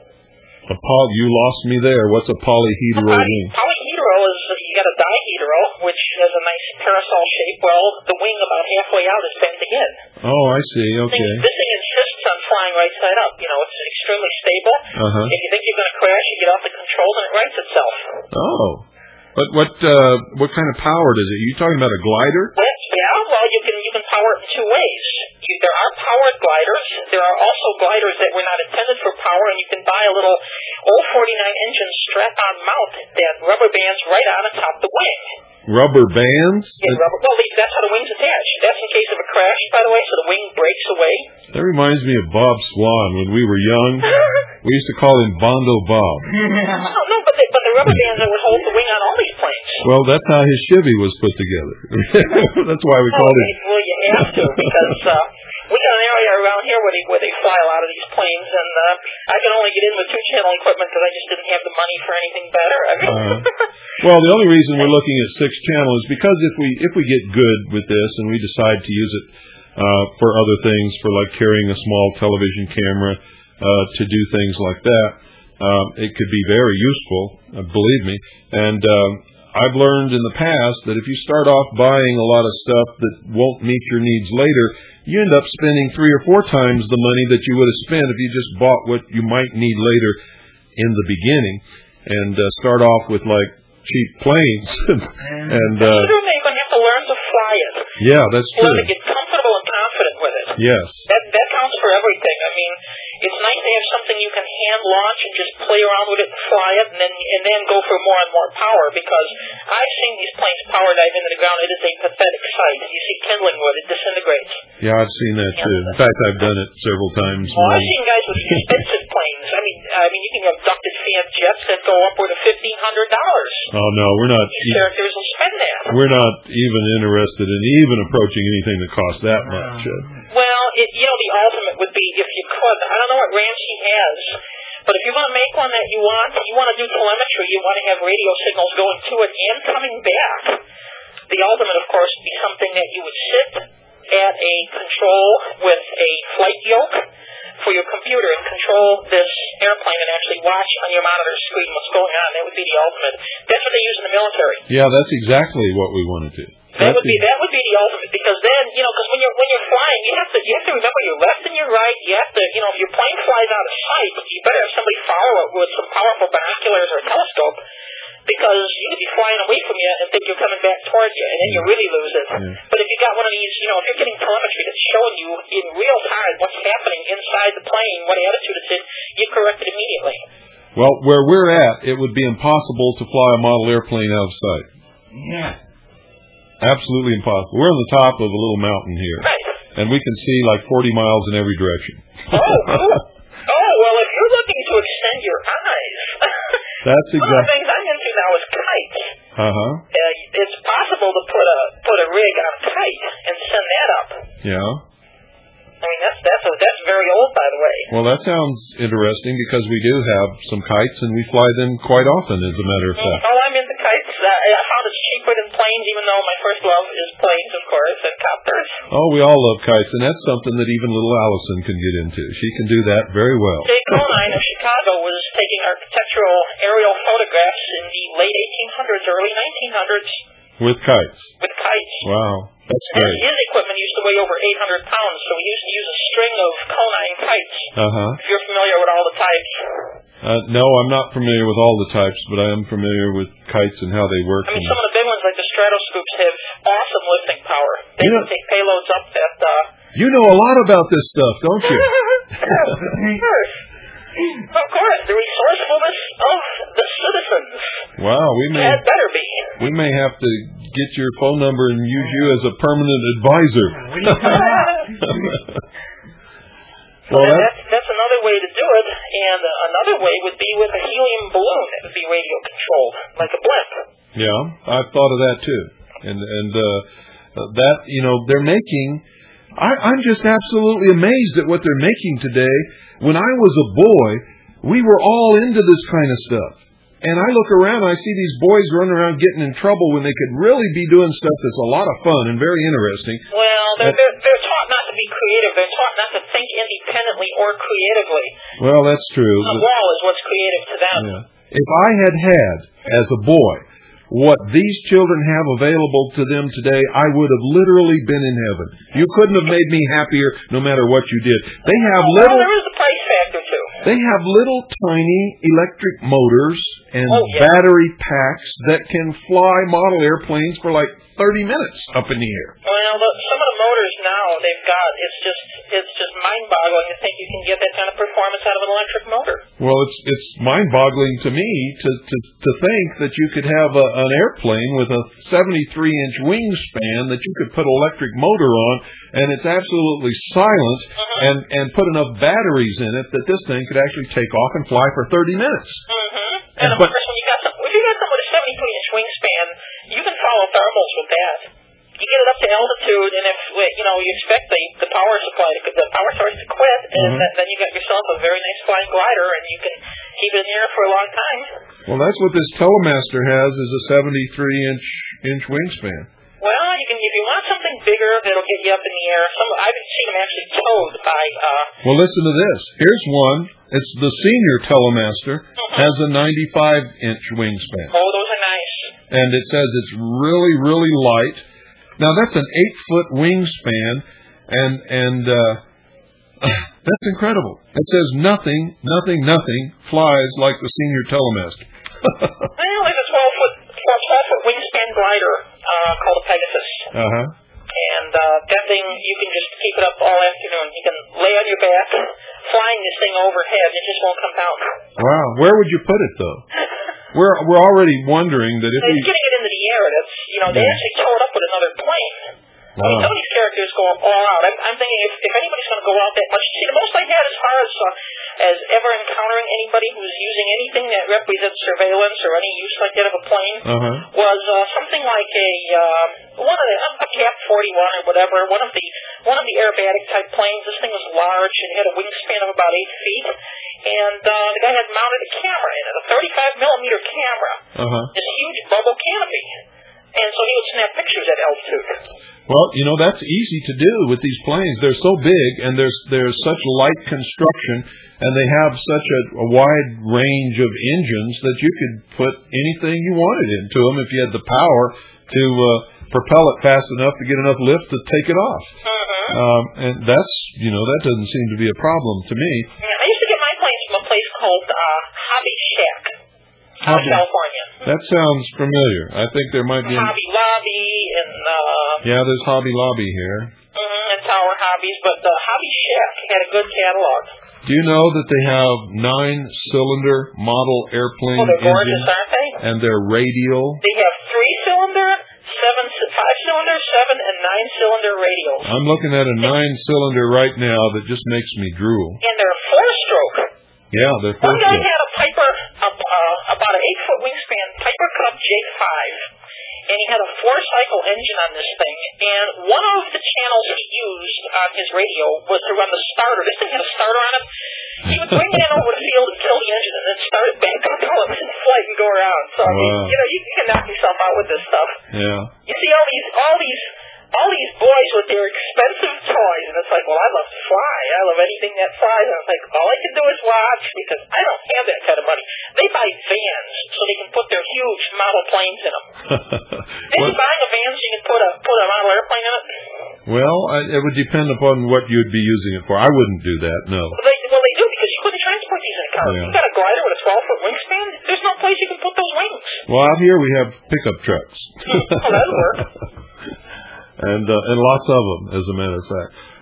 A poly, you lost me there. What's a polyhedral a poly, wing? Polyhedral is, you got a dihedral, which has a nice parasol shape. Well, the wing about halfway out is bent again. Oh, I see. Okay. This thing, this thing insists on flying right side up. You know, it's extremely stable. Uh-huh. If you think you're going to crash, you get off the controls and it rights itself. Oh. But what uh, what kind of power does it? Are you talking about a glider? Well, yeah, well, you can you can power it in two ways. You, there are powered gliders. There are also gliders that were not intended for power, and you can buy a little old forty-nine engine strap-on mount that rubber bands right on atop the wing. Rubber bands? Yeah, rubber. Well, that's how the wing's attached. That's in case of a crash, by the way, so the wing breaks away. That reminds me of Bob Swan when we were young. We used to call him Bondo Bob. no, no, but the, but the rubber bands that would hold the wing on all these planes. Well, that's how his Chevy was put together. That's why we oh, called it. Well, you have to because uh, we got an area around here where they where they fly a lot of these planes, and uh, I can only get in with two-channel equipment because I just didn't have the money for anything better. I mean. uh, well, the only reason we're looking at six channel is because if we if we get good with this and we decide to use it uh, for other things, for like carrying a small television camera uh, to do things like that, um, it could be very useful. Uh, believe me, and. Um, I've learned in the past that if you start off buying a lot of stuff that won't meet your needs later, you end up spending three or four times the money that you would have spent if you just bought what you might need later in the beginning, and uh, start off with like cheap planes. and uh, you're going to have to learn to fly it. Yeah, that's You true. have to get comfortable and confident with it. Yes. That that counts for everything. I mean, it's nice to have something you can hand launch and just play around with it and fly it, and then and then go for more and more power. Because I've seen these planes power dive into the ground. It is a pathetic sight. You see kindling wood; it disintegrates. Yeah, I've seen that too. In fact, I've done it several times. Well, I've seen guys with expensive planes. I mean, I mean, you can have ducted fan jets that go upward of fifteen hundred dollars. Oh no, we're not. These characters will spend that. We're not even interested in even approaching anything that costs that much. Uh, well, it, you know, the ultimate would be if you could. I don't know what Ramsey has, but if you want to make one that you want, you want to do telemetry, you want to have radio signals going to it and coming back. The ultimate, of course, would be something that you would sit at a control with a flight yoke for your computer and control this airplane and actually watch on your monitor screen what's going on. That would be the ultimate. That's what they use in the military. Yeah, that's exactly what we want to do. That would be that would be the ultimate, because then, you know, because when you're when you're flying, you have to you have to remember your left and your right. You have to, you know, if your plane flies out of sight, you better have somebody follow it with some powerful binoculars or a telescope, because you could be flying away from you and think you're coming back towards you, and then you really lose it. Yeah. But if you got one of these, you know, if you're getting telemetry that's showing you in real time what's happening inside the plane, what attitude it's in, you correct it immediately. Well, where we're at, it would be impossible to fly a model airplane out of sight. Yeah. Absolutely impossible. We're on the top of a little mountain here. Right. And we can see like forty miles in every direction. Oh, cool. Oh, well, if you're looking to extend your eyes, that's exactly. One of the things I'm into now is kites. Uh-huh. Uh, it's possible to put a put a rig on a kite and send that up. Yeah. I mean, that's that's a, that's very old, by the way. Well, that sounds interesting because we do have some kites and we fly them quite often, as a matter of fact. Oh, I'm into kites. Uh, I found it's cheaper than planes, even though my first love is planes, of course, and copters. Oh, we all love kites, and that's something that even little Allison can get into. She can do that very well. Jay Conine of Chicago was taking architectural aerial photographs in the late eighteen hundreds, early nineteen hundreds. With kites? With kites. Wow, that's great. And his equipment used to weigh over eight hundred pounds, so he used to use a string of Conine kites. Uh-huh. If you're familiar with all the types. Uh, no, I'm not familiar with all the types, but I am familiar with kites and how they work. I mean, some of the big ones, like the Stratoscoops, have awesome lifting power. They you can know, take payloads up that... Uh... You know a lot about this stuff, don't you? Sure. Of course, the resourcefulness of the citizens. Wow, we may That better be. we may have to get your phone number and use you as a permanent advisor. So well, that's, that's another way to do it, and another way would be with a helium balloon that would be radio controlled, like a blimp. Yeah, I've thought of that too, and and uh, that you know they're making. I, I'm just absolutely amazed at what they're making today. When I was a boy, we were all into this kind of stuff. And I look around, I see these boys running around getting in trouble when they could really be doing stuff that's a lot of fun and very interesting. Well, they're, they're, they're taught not to be creative. They're taught not to think independently or creatively. Well, that's true. The wall is what's creative to them. Yeah. If I had had, as a boy, what these children have available to them today, I would have literally been in heaven. You couldn't have made me happier no matter what you did. They have well, little... there is a price factor, too. They have little tiny electric motors and oh, yeah. battery packs that can fly model airplanes for like thirty minutes up in the air. Well, look, some of the motors now they've got, it's just it's just mind-boggling to think you can get that kind of performance out of an electric motor. Well, it's it's mind-boggling to me to to, to think that you could have a, an airplane with a seventy-three inch wingspan that you could put an electric motor on, and it's absolutely silent, uh-huh. and, and put enough batteries in it that this thing could actually take off and fly for thirty minutes. Mm-hmm. And, of but, course, when you got some, if you got something with a seventy-three inch wingspan, you can follow thermals with that. You get it up to altitude, and if you know you expect the the power supply, to, the power source to quit, and mm-hmm. th- then you got yourself a very nice flying glider, and you can keep it in the air for a long time. Well, that's what this Telemaster has, is a seventy-three inch inch wingspan. Well, you can if you want something bigger that'll get you up in the air. Some I've seen them actually towed by. Uh, well, listen to this. Here's one. It's the senior Telemaster. Mm-hmm. Has a ninety-five inch wingspan. Oh, those are nice. And it says it's really, really light. Now that's an eight foot wingspan, and and uh, that's incredible. It says nothing, nothing, nothing flies like the senior Telemaster. Well, there's a twelve foot, twelve foot wingspan glider uh, called a Pegasus. Uh huh. And uh, that thing, you can just keep it up all afternoon. You can lay on your back, flying this thing overhead, and it just won't come down. Wow. Where would you put it, though? we're we're already wondering that if it's we... getting it into the air. That's you know, they yeah. actually tow it up with another plane. Wow. I mean, some of these characters go all out. I'm, I'm thinking if, if anybody's going to go out that much, see, the most I had as far as uh, as ever encountering anybody who's using anything that represents surveillance or any use like that of a plane uh-huh. was uh, something like a uh, one of the a Cap forty-one or whatever, one of the one of the aerobatic type planes. This thing was large and had a wingspan of about eight feet, and uh, the guy had mounted a camera in it, a thirty-five millimeter camera, uh-huh. this huge bubble canopy, and so he would snap pictures at altitude. Well, you know, that's easy to do with these planes. They're so big, and there's there's such light construction, and they have such a, a wide range of engines that you could put anything you wanted into them if you had the power to uh, propel it fast enough to get enough lift to take it off. Uh-huh. Um, and that's, you know, that doesn't seem to be a problem to me. Yeah, I used to get my planes from a place called uh, Hobby Shack out of California. That sounds familiar. I think there might be... Hobby Lobby and... Uh, yeah, there's Hobby Lobby here. Uh-huh, and Tower Hobbies, but uh, Hobby Shack had a good catalog. Do you know that they have nine-cylinder model airplane oh, they're gorgeous, engines? Aren't they? And they're radial. They have three-cylinder, seven, five-cylinder, seven, and nine-cylinder radials. I'm looking at a nine-cylinder right now that just makes me drool. And they're four-stroke. Yeah, they're One guy four-stroke. had a Piper, a, uh, about an eight-foot wingspan, Piper Cub J five. And he had a four-cycle engine on this thing, and one of the channels he used on his radio was to run the starter. This thing had a starter on it. He would bring it in over the field and kill the engine, and then start it back up and let it flight and go around. So, I mean, Wow. you know, you can knock yourself out with this stuff. Yeah. You see all these, all these, all these boys with their expensive toys, and it's like, well, I love to fly. I love anything that flies. And it's like, all I can do is watch because I don't have that kind of money. They buy vans so they can put their huge model planes in them. Maybe buying a van so you can put a put a model airplane in it. Well, I, it would depend upon what you'd be using it for. I wouldn't do that, no. Well, they, well, they do because you couldn't transport these in a car. Yeah. You got a glider with a twelve-foot wingspan. There's no place you can put those wings. Well, out here we have pickup trucks. Oh, that'll work. and uh, and lots of them, as a matter of fact.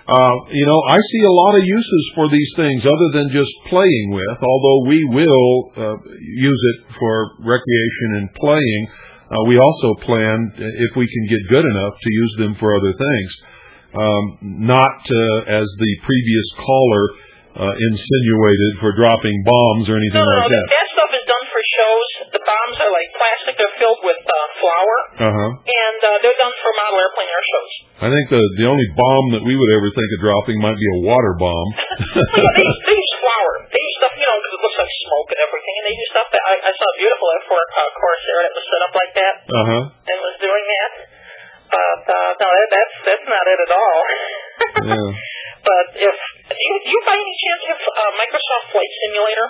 Uh, you know, I see a lot of uses for these things other than just playing with, although we will uh, use it for recreation and playing. Uh, we also plan, if we can get good enough, to use them for other things. Um, not uh, as the previous caller uh, insinuated for dropping bombs or anything no, no, like no, that. That stuff is done for shows. The bombs are like plastic. They're filled with uh, flour. Uh-huh. And uh, they're done for model airplane air shows. I think the the only bomb that we would ever think of dropping might be a water bomb. Well, yeah, they, use, they use flour. They use stuff, you know, because it looks like smoke and everything. And they use stuff that I, I saw a beautiful F four uh, Corsair that was set up like that. Uh-huh. And was doing that. But uh, no, that, that's that's not it at all. Yeah. But if do you, do you by any chance have uh, Microsoft Flight Simulator?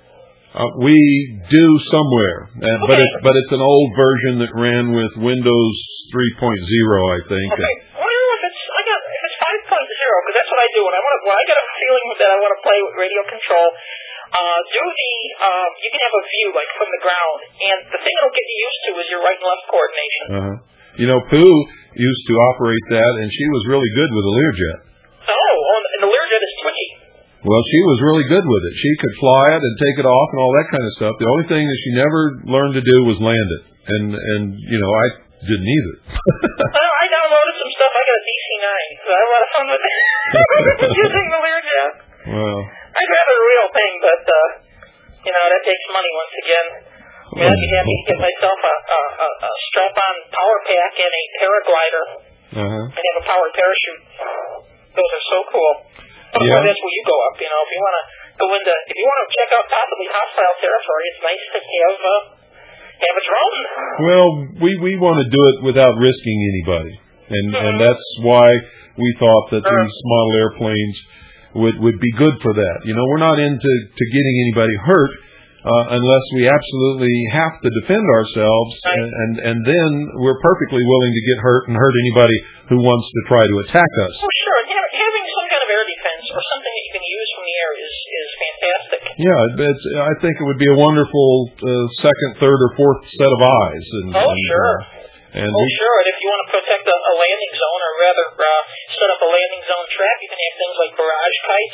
Uh, we do somewhere, uh, okay. but it's but it's an old version that ran with Windows three point oh, I think. Okay. I wonder if it's I got if it's five point oh because that's what I do when I want to when I get a feeling that I want to play with radio control. Uh, do the um, you can have a view like from the ground, and the thing it'll get you used to is your right and left coordination. Uh-huh. You know, Pooh used to operate that, and she was really good with a Learjet. Oh, and the Learjet is twitchy. Well, she was really good with it. She could fly it and take it off and all that kind of stuff. The only thing that she never learned to do was land it. And, and you know, I didn't either. Well, I downloaded some stuff. I got a D C nine, so I had a lot of fun with it. Using the Learjet. Well. I'd rather a real thing, but, uh, you know, that takes money once again. I mean, I'd be happy to get myself a, a, a, a strap-on power pack and a paraglider. Uh-huh. And have a powered parachute. Those are so cool. Of Yeah. course, that's where you go up. You know, if you want to go into, if you want to check out possibly hostile territory, it's nice to have uh, have a drone. Well, we we want to do it without risking anybody, and Mm-hmm. and that's why we thought that Sure. these model airplanes would would be good for that. You know, we're not into to getting anybody hurt uh, unless we absolutely have to defend ourselves, Right. and, and and then we're perfectly willing to get hurt and hurt anybody who wants to try to attack us. Oh, sure. And ha- having some kind of air defense or something that you can use from the air is is fantastic. Yeah, it's, I think it would be a wonderful uh, second, third, or fourth set of eyes. And, Oh, and, sure. Uh, and Oh, we, sure. And if you want to protect a, a landing zone, or rather uh, set up a landing zone trap, you can have things like barrage kites.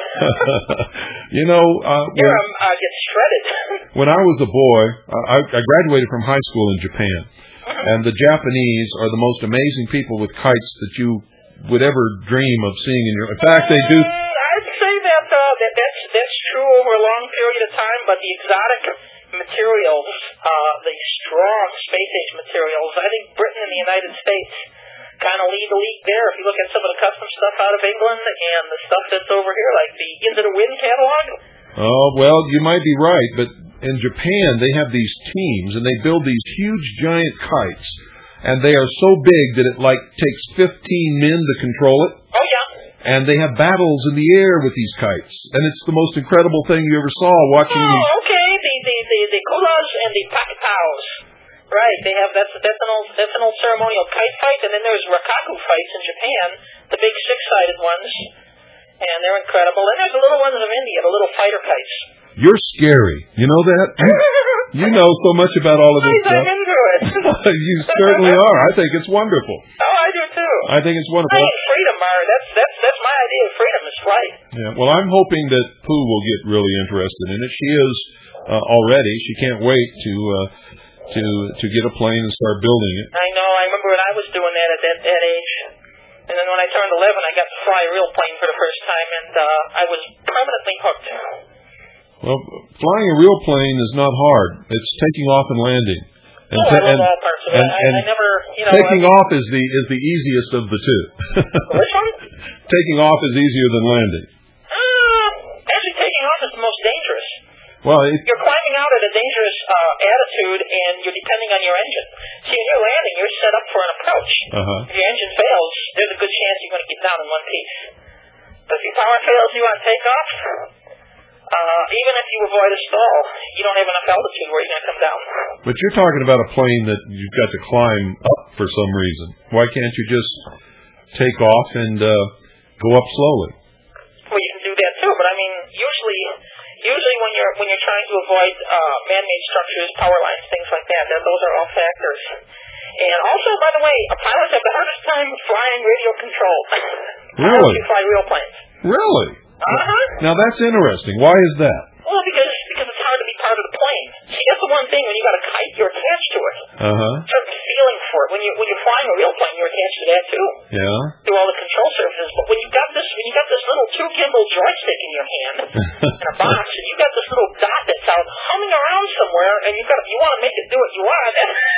you know, uh, when, Here, um, uh, get shredded. when I was a boy, I, I graduated from high school in Japan, and the Japanese are the most amazing people with kites that you would ever dream of seeing in your. In fact, they do. Mm, I'd say that, uh, that that's that's true over a long period of time, but the exotic materials, uh, the strong space age materials, I think Britain and the United States kind of lead the league there. If you look at some of the custom stuff out of England and the stuff that's over here, like the Into the Wind catalog. Oh well, you might be right, but in Japan they have these teams and they build these huge giant kites, and they are so big that it like takes fifteen men to control it. Oh yeah. And they have battles in the air with these kites, and it's the most incredible thing you ever saw watching Oh, these. okay. The the the the kulas and the pakataos. Right, they have that's that's an old that's an old ceremonial kite fight, and then there's rakaku fights in Japan, the big six-sided ones, and they're incredible. And there's the little ones of India, the little fighter kites. You're scary, you know that? You know so much about all of this I'm stuff. into it. You certainly are. I think it's wonderful. Oh, I do too. I think it's wonderful. I think freedom, Mar. That's that's that's my idea of freedom is flight. Yeah. Well, I'm hoping that Pooh will get really interested in it. She is uh, already. She can't wait to uh, to to get a plane and start building it. I know. I remember when I was doing that at that, that age. And then when I turned eleven, I got to fly a real plane for the first time, and uh, I was permanently hooked. Well, flying a real plane is not hard. It's taking off and landing. And, oh, ta- I love and, all parts of it. and, I, and I never, you know. taking I, off is the is the easiest of the two. Which one? Taking off is easier than landing. Uh, actually, taking off is the most dangerous. Well, it, You're climbing out at a dangerous uh, attitude, and you're depending on your engine. See, when you're landing, you're set up for an approach. uh-huh. If your engine fails, there's a good chance you're going to get down in one piece. But if your power fails you on takeoff, uh, even if you avoid a stall, you don't have enough altitude where you're going to come down. But you're talking about a plane that you've got to climb up for some reason. Why can't you just take off and uh, go up slowly? Well, you can do that too, but I mean, usually, usually when you're when you're trying to avoid uh, man-made structures, power lines, things like that, that those are all factors. And also, by the way, pilots have the hardest time flying radio controlled. Really? You fly real planes. Really? Uh-huh. Now that's interesting. Why is that? Well, because because it's hard to be part of the plane. See, that's the one thing when you got a kite, you're attached to it. Uh-huh. Certain feeling for it. When you when you're flying a real plane, you're attached to that too. Yeah. Through all the control surfaces. But when you got this when you got this little two gimbal joystick in your hand in a box, and you got this little dot that's out humming around somewhere, and you got you want to make it do what you want.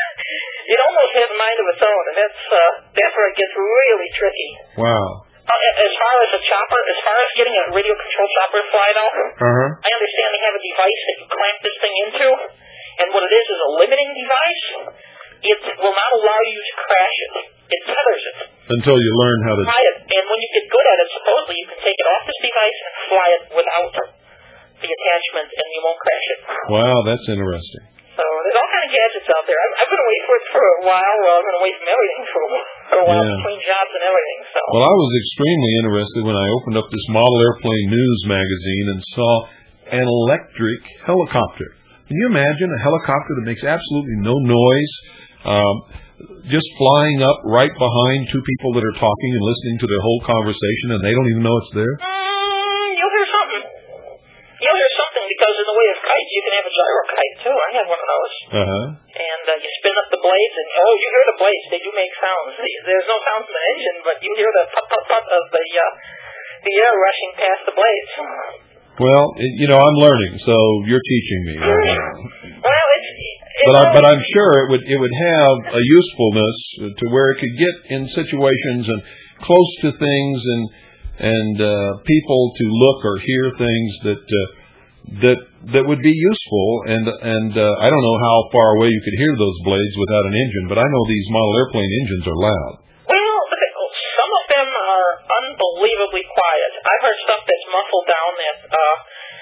It almost has a mind of its own, and that's uh, that's where it gets really tricky. Wow. Uh, as far as a chopper, as far as getting a radio control chopper to fly now, uh-huh. I understand they have a device that you clamp this thing into, and what it is is a limiting device. It will not allow you to crash it. It tethers it. Until you learn how to fly it, and when you get good at it, supposedly you can take it off this device and fly it without the attachment, and you won't crash it. Wow, that's interesting. So there's all kind of gadgets out there. I've, I've been away for it for a while. Well, I've been away from everything for a while, for a while Yeah. between jobs and everything. So. Well, I was extremely interested when I opened up this Model Airplane News magazine and saw an electric helicopter. Can you imagine a helicopter that makes absolutely no noise, um, just flying up right behind two people that are talking and listening to their whole conversation, and they don't even know it's there? Mm, you'll hear something. You'll hear something because in the way of kites, you can have a gyro kite too. I have one of those. Uh-huh. And uh, you spin up the blades, and oh, you hear the blades. They do make sounds. There's no sound from the engine, but you hear the put put put of the uh, the air rushing past the blades. Well, it, you know, I'm learning, so you're teaching me. Right now. Well, it's. it's But, I, but I'm sure it would it would have a usefulness to where it could get in situations and close to things and and uh, people to look or hear things that uh, that that would be useful. And and uh, I don't know how far away you could hear those blades without an engine, but I know these model airplane engines are loud. Well, some of them are unbelievably quiet. I've heard stuff that's muffled down that. Uh,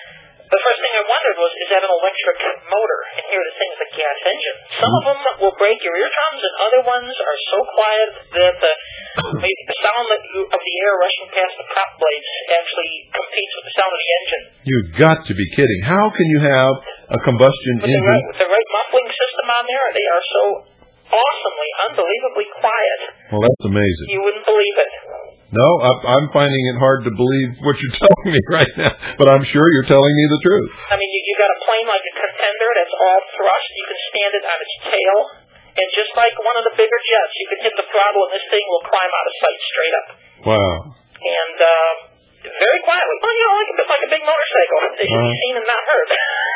The first thing I wondered was, is that an electric motor? And here the thing's a gas engine. Some of them will break your eardrums, and other ones are so quiet that the, the sound of the air rushing past the prop blades actually competes with the sound of the engine. You've got to be kidding. How can you have a combustion With the engine? right, with the right muffling system on there, they are so awesomely, unbelievably quiet. Well, that's amazing. You wouldn't believe it. No, I'm finding it hard to believe what you're telling me right now, but I'm sure you're telling me the truth. I mean, you, you got a plane like a Contender that's all thrust. You can stand it on its tail, and just like one of the bigger jets, you can hit the throttle, and this thing will climb out of sight straight up. Wow. And uh, very quietly. Well, you know, like a bit like a big motorcycle that you can be seen and not heard.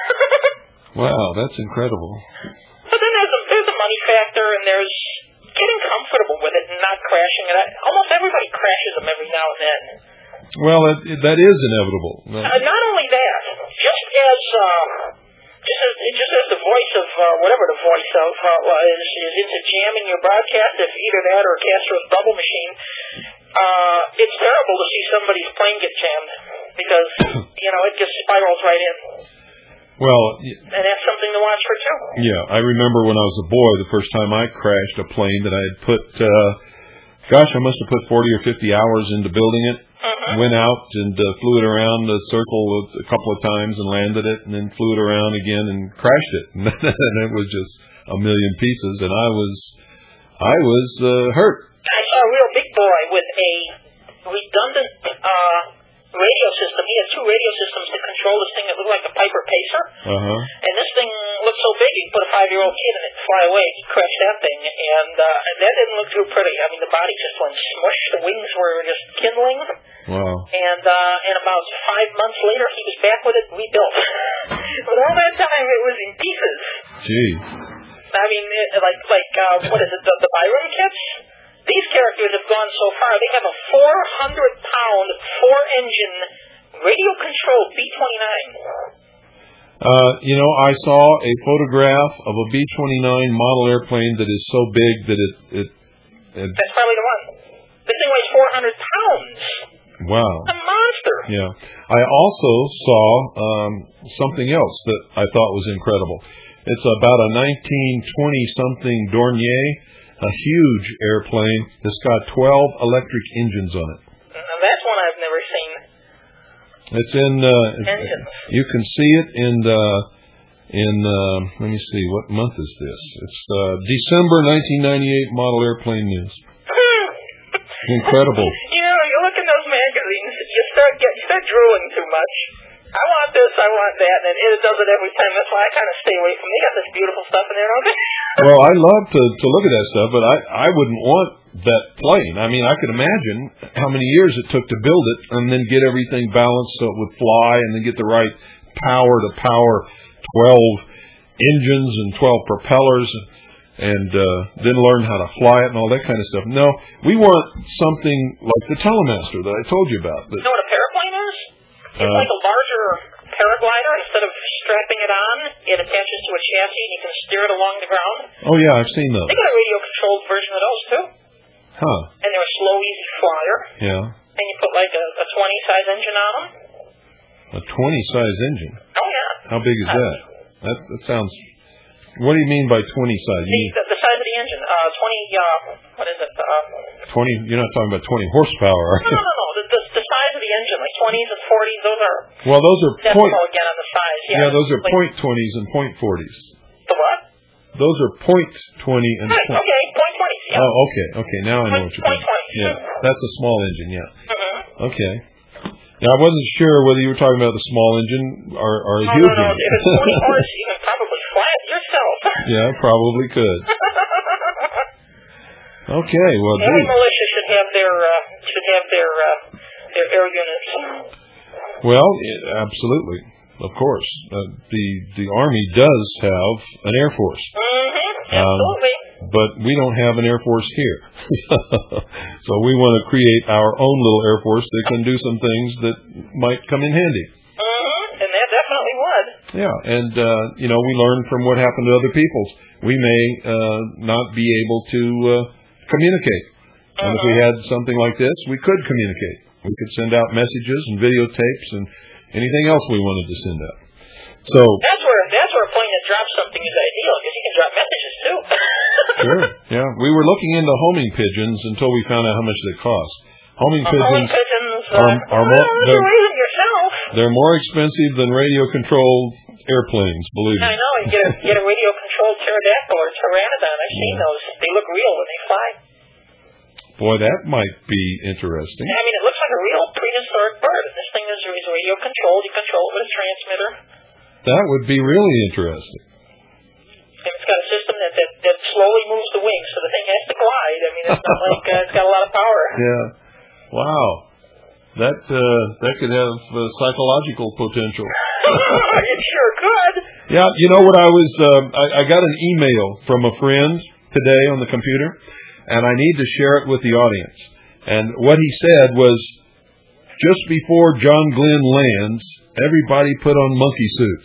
Wow, that's incredible. But then there's a, there's a money factor, and there's getting comfortable with it and not crashing it. Almost everybody crashes them every now and then. Well, it, it, that is inevitable. No. Uh, not only that, just as uh, just as just as the voice of uh, whatever the voice of uh, is, is into jamming your broadcast, if either that or Castro's bubble machine, uh, it's terrible to see somebody's plane get jammed because you know it just spirals right in. Well, and that's something to watch for too. Yeah, I remember when I was a boy, the first time I crashed a plane that I had put, uh, gosh, I must have put forty or fifty hours into building it. Mm-hmm. Went out and uh, flew it around the circle a couple of times and landed it, and then flew it around again and crashed it, and it was just a million pieces, and I was, I was uh, hurt. I saw a real big boy with a redundant uh, radio system. He had two radio systems to control this thing that looked like a Piper Pacer. Uh-huh. And this thing looked so big, you could put a five-year-old kid in it and fly away. He crashed that thing, and, uh, and that didn't look too pretty. I mean, the body just went smush. The wings were just kindling. Wow. And uh, and about five months later, he was back with it rebuilt. But all that time, it was in pieces. Gee. I mean, it, like, like uh, what is it, the, the Byron kits? These characters have gone so far. They have a four hundred pound, four-engine, radio-controlled B twenty-nine. Uh, you know, I saw a photograph of a B twenty-nine model airplane that is so big that it... it, it That's probably the one. This thing weighs four hundred pounds. Wow. A monster. Yeah. I also saw um, something else that I thought was incredible. It's about a nineteen twenty-something Dornier, a huge airplane that's got twelve electric engines on it. Now that's one I've never seen. It's in. Uh, Engines. You can see it in the in, uh, let me see, what month is this? It's uh, December nineteen ninety-eight model airplane news. Incredible. You know, you look in those magazines, you start get, you start drooling too much. I want this, I want that, and it does it every time. That's why I kind of stay away from it. They got this beautiful stuff in there, don't they? Well, I love to, to look at that stuff, but I, I wouldn't want that plane. I mean, I could imagine how many years it took to build it and then get everything balanced so it would fly and then get the right power to power twelve engines and twelve propellers and uh, then learn how to fly it and all that kind of stuff. No, we want something like the Telemaster that I told you about. You know what a paraplane is? It's Uh, like a larger paraglider. Instead of strapping it on, it attaches to a chassis and you can steer it along the ground. Oh, yeah, I've seen those. They got a radio-controlled version of those, too. Huh. And they're a slow, easy flyer. Yeah. And you put like a, a twenty-size engine on them. A twenty-size engine. Oh, yeah. How big is that? That, that sounds... What do you mean by twenty-size? The, the, the size of the engine. Uh, twenty, uh, what is it? Uh, twenty, you're not talking about twenty horsepower, are no, you? no, no, no. The, the, the size of the engine, like twenties and forties, those are... Well, those are point... Decimal again on the size, yeah. Yeah, those are like, point twenties and point forties. The what? Those are point twenty and Right, point... okay, point twenties, yeah. Oh, okay, okay. Now I know what you're Point doing. twenty. Yeah, that's a small engine, yeah. Mm-hmm. Okay. Now, I wasn't sure whether you were talking about the small engine or, or a No, huge no, no. one. If it's forty horse, you can probably fly it yourself. Yeah, probably could. Okay, well, Every dude. militia should have their uh, should have their uh, their air units. Well, it, absolutely, of course. Uh, the the Army does have an Air Force. Mm-hmm. Absolutely. Um, but we don't have an Air Force here. So we want to create our own little Air Force that can do some things that might come in handy. Mm-hmm. And that definitely would. Yeah, and, uh, you know, we learn from what happened to other peoples. We may uh, not be able to uh, communicate. And Mm-hmm. if we had something like this, we could communicate. We could send out messages and videotapes and anything else we wanted to send out. So That's where that's where a plane that drops something is ideal, because you can drop messages too. Sure, yeah. We were looking into homing pigeons until we found out how much they cost. Homing Uh, pigeons, homing pigeons uh, are, are more, well, they're, you're raising yourself. they're more expensive than radio-controlled airplanes, believe me. I know. You get a get a radio-controlled pterodactyl or pteranodon. I've seen Yeah. those. They look real when they fly. Boy, that might be interesting. I mean, it looks like a real prehistoric bird. And this thing is, is radio-controlled. You control it with a transmitter. That would be really interesting. And it's got a system that, that, that slowly moves the wings, so the thing has to glide. I mean, it's not like uh, it's got a lot of power. Yeah. Wow. That uh, that could have uh, psychological potential. It sure could. Yeah, you know what I was, uh, I, I got an email from a friend today on the computer, and I need to share it with the audience. And what he said was, just before John Glenn lands, everybody put on monkey suits.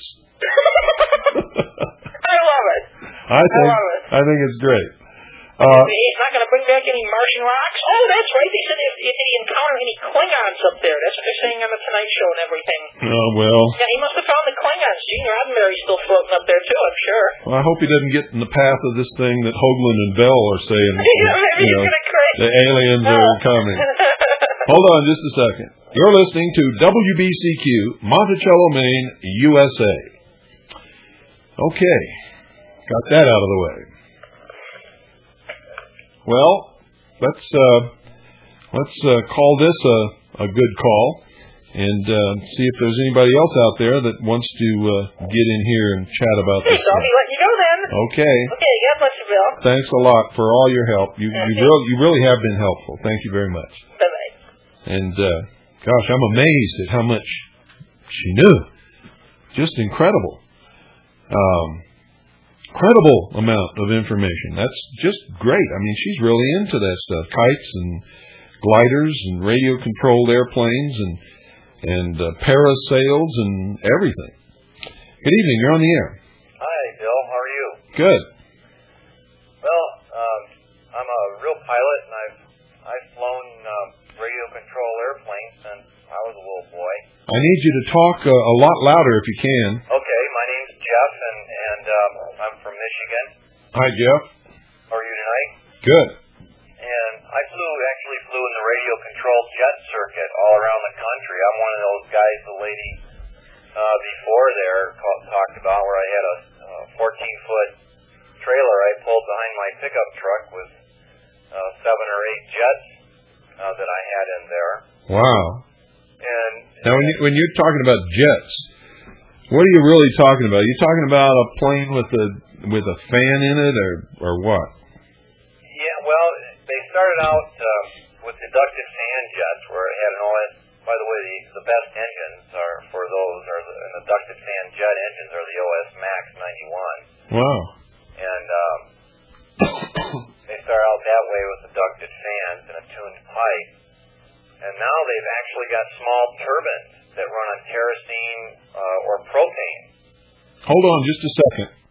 I love it. I think, love it. I think it's great. Uh, He's not going to bring back any Martian rocks. Oh, that's right. They said if, if he encounter any Klingons up there. That's what they're saying on the Tonight Show and everything. oh, well, Yeah, he must have found the Klingons. Gene Roddenberry's still floating up there too, I'm sure. well, I hope he doesn't get in the path of this thing that Hoagland and Bell are saying. Maybe you know, he's going to crash. the aliens are coming. Hold on just a second. You're listening to W B C Q, Monticello, Maine, U S A. Okay. Got that out of the way. Well, let's uh, let's uh, call this a, a good call and uh, see if there's anybody else out there that wants to uh, get in here and chat about Okay, this. so I'll be letting you go then. Okay. Okay, God bless you, Bill. Thanks a lot for all your help. You you really you really have been helpful. Thank you very much. Bye-bye. And uh, gosh, I'm amazed at how much she knew. Just incredible. Um, incredible amount of information. That's just great. I mean, she's really into that stuff. Kites and gliders and radio-controlled airplanes and and uh, parasails and everything. Good evening. You're on the air. Hi, Bill. How are you? Good. Well, um, I'm a real pilot, and I've I've flown uh, radio-controlled airplanes since I was a little boy. I need you to talk uh, a lot louder if you can. Okay, my name's Jeff, and and um, I'm from Michigan. Hi, Jeff. How are you tonight? Good. And I flew actually flew in the radio-controlled jet circuit all around the country. I'm one of those guys the lady uh, before there called, talked about where I had a fourteen-foot trailer I pulled behind my pickup truck with uh, seven or eight jets uh, that I had in there. Wow. And now, when, you, when you're talking about jets, what are you really talking about? Are you talking about a plane with a with a fan in it, or or what? Yeah, well, they started out uh, with inductive fan jets, where it had an O S. By the way, the, the best engines are for those are the an inductive fan jet engines are the O S Max ninety-one. Wow. And um, they started out that way with inductive fans and a tuned pipe. And now they've actually got small turbines that run on kerosene uh, or propane. Hold on just a second.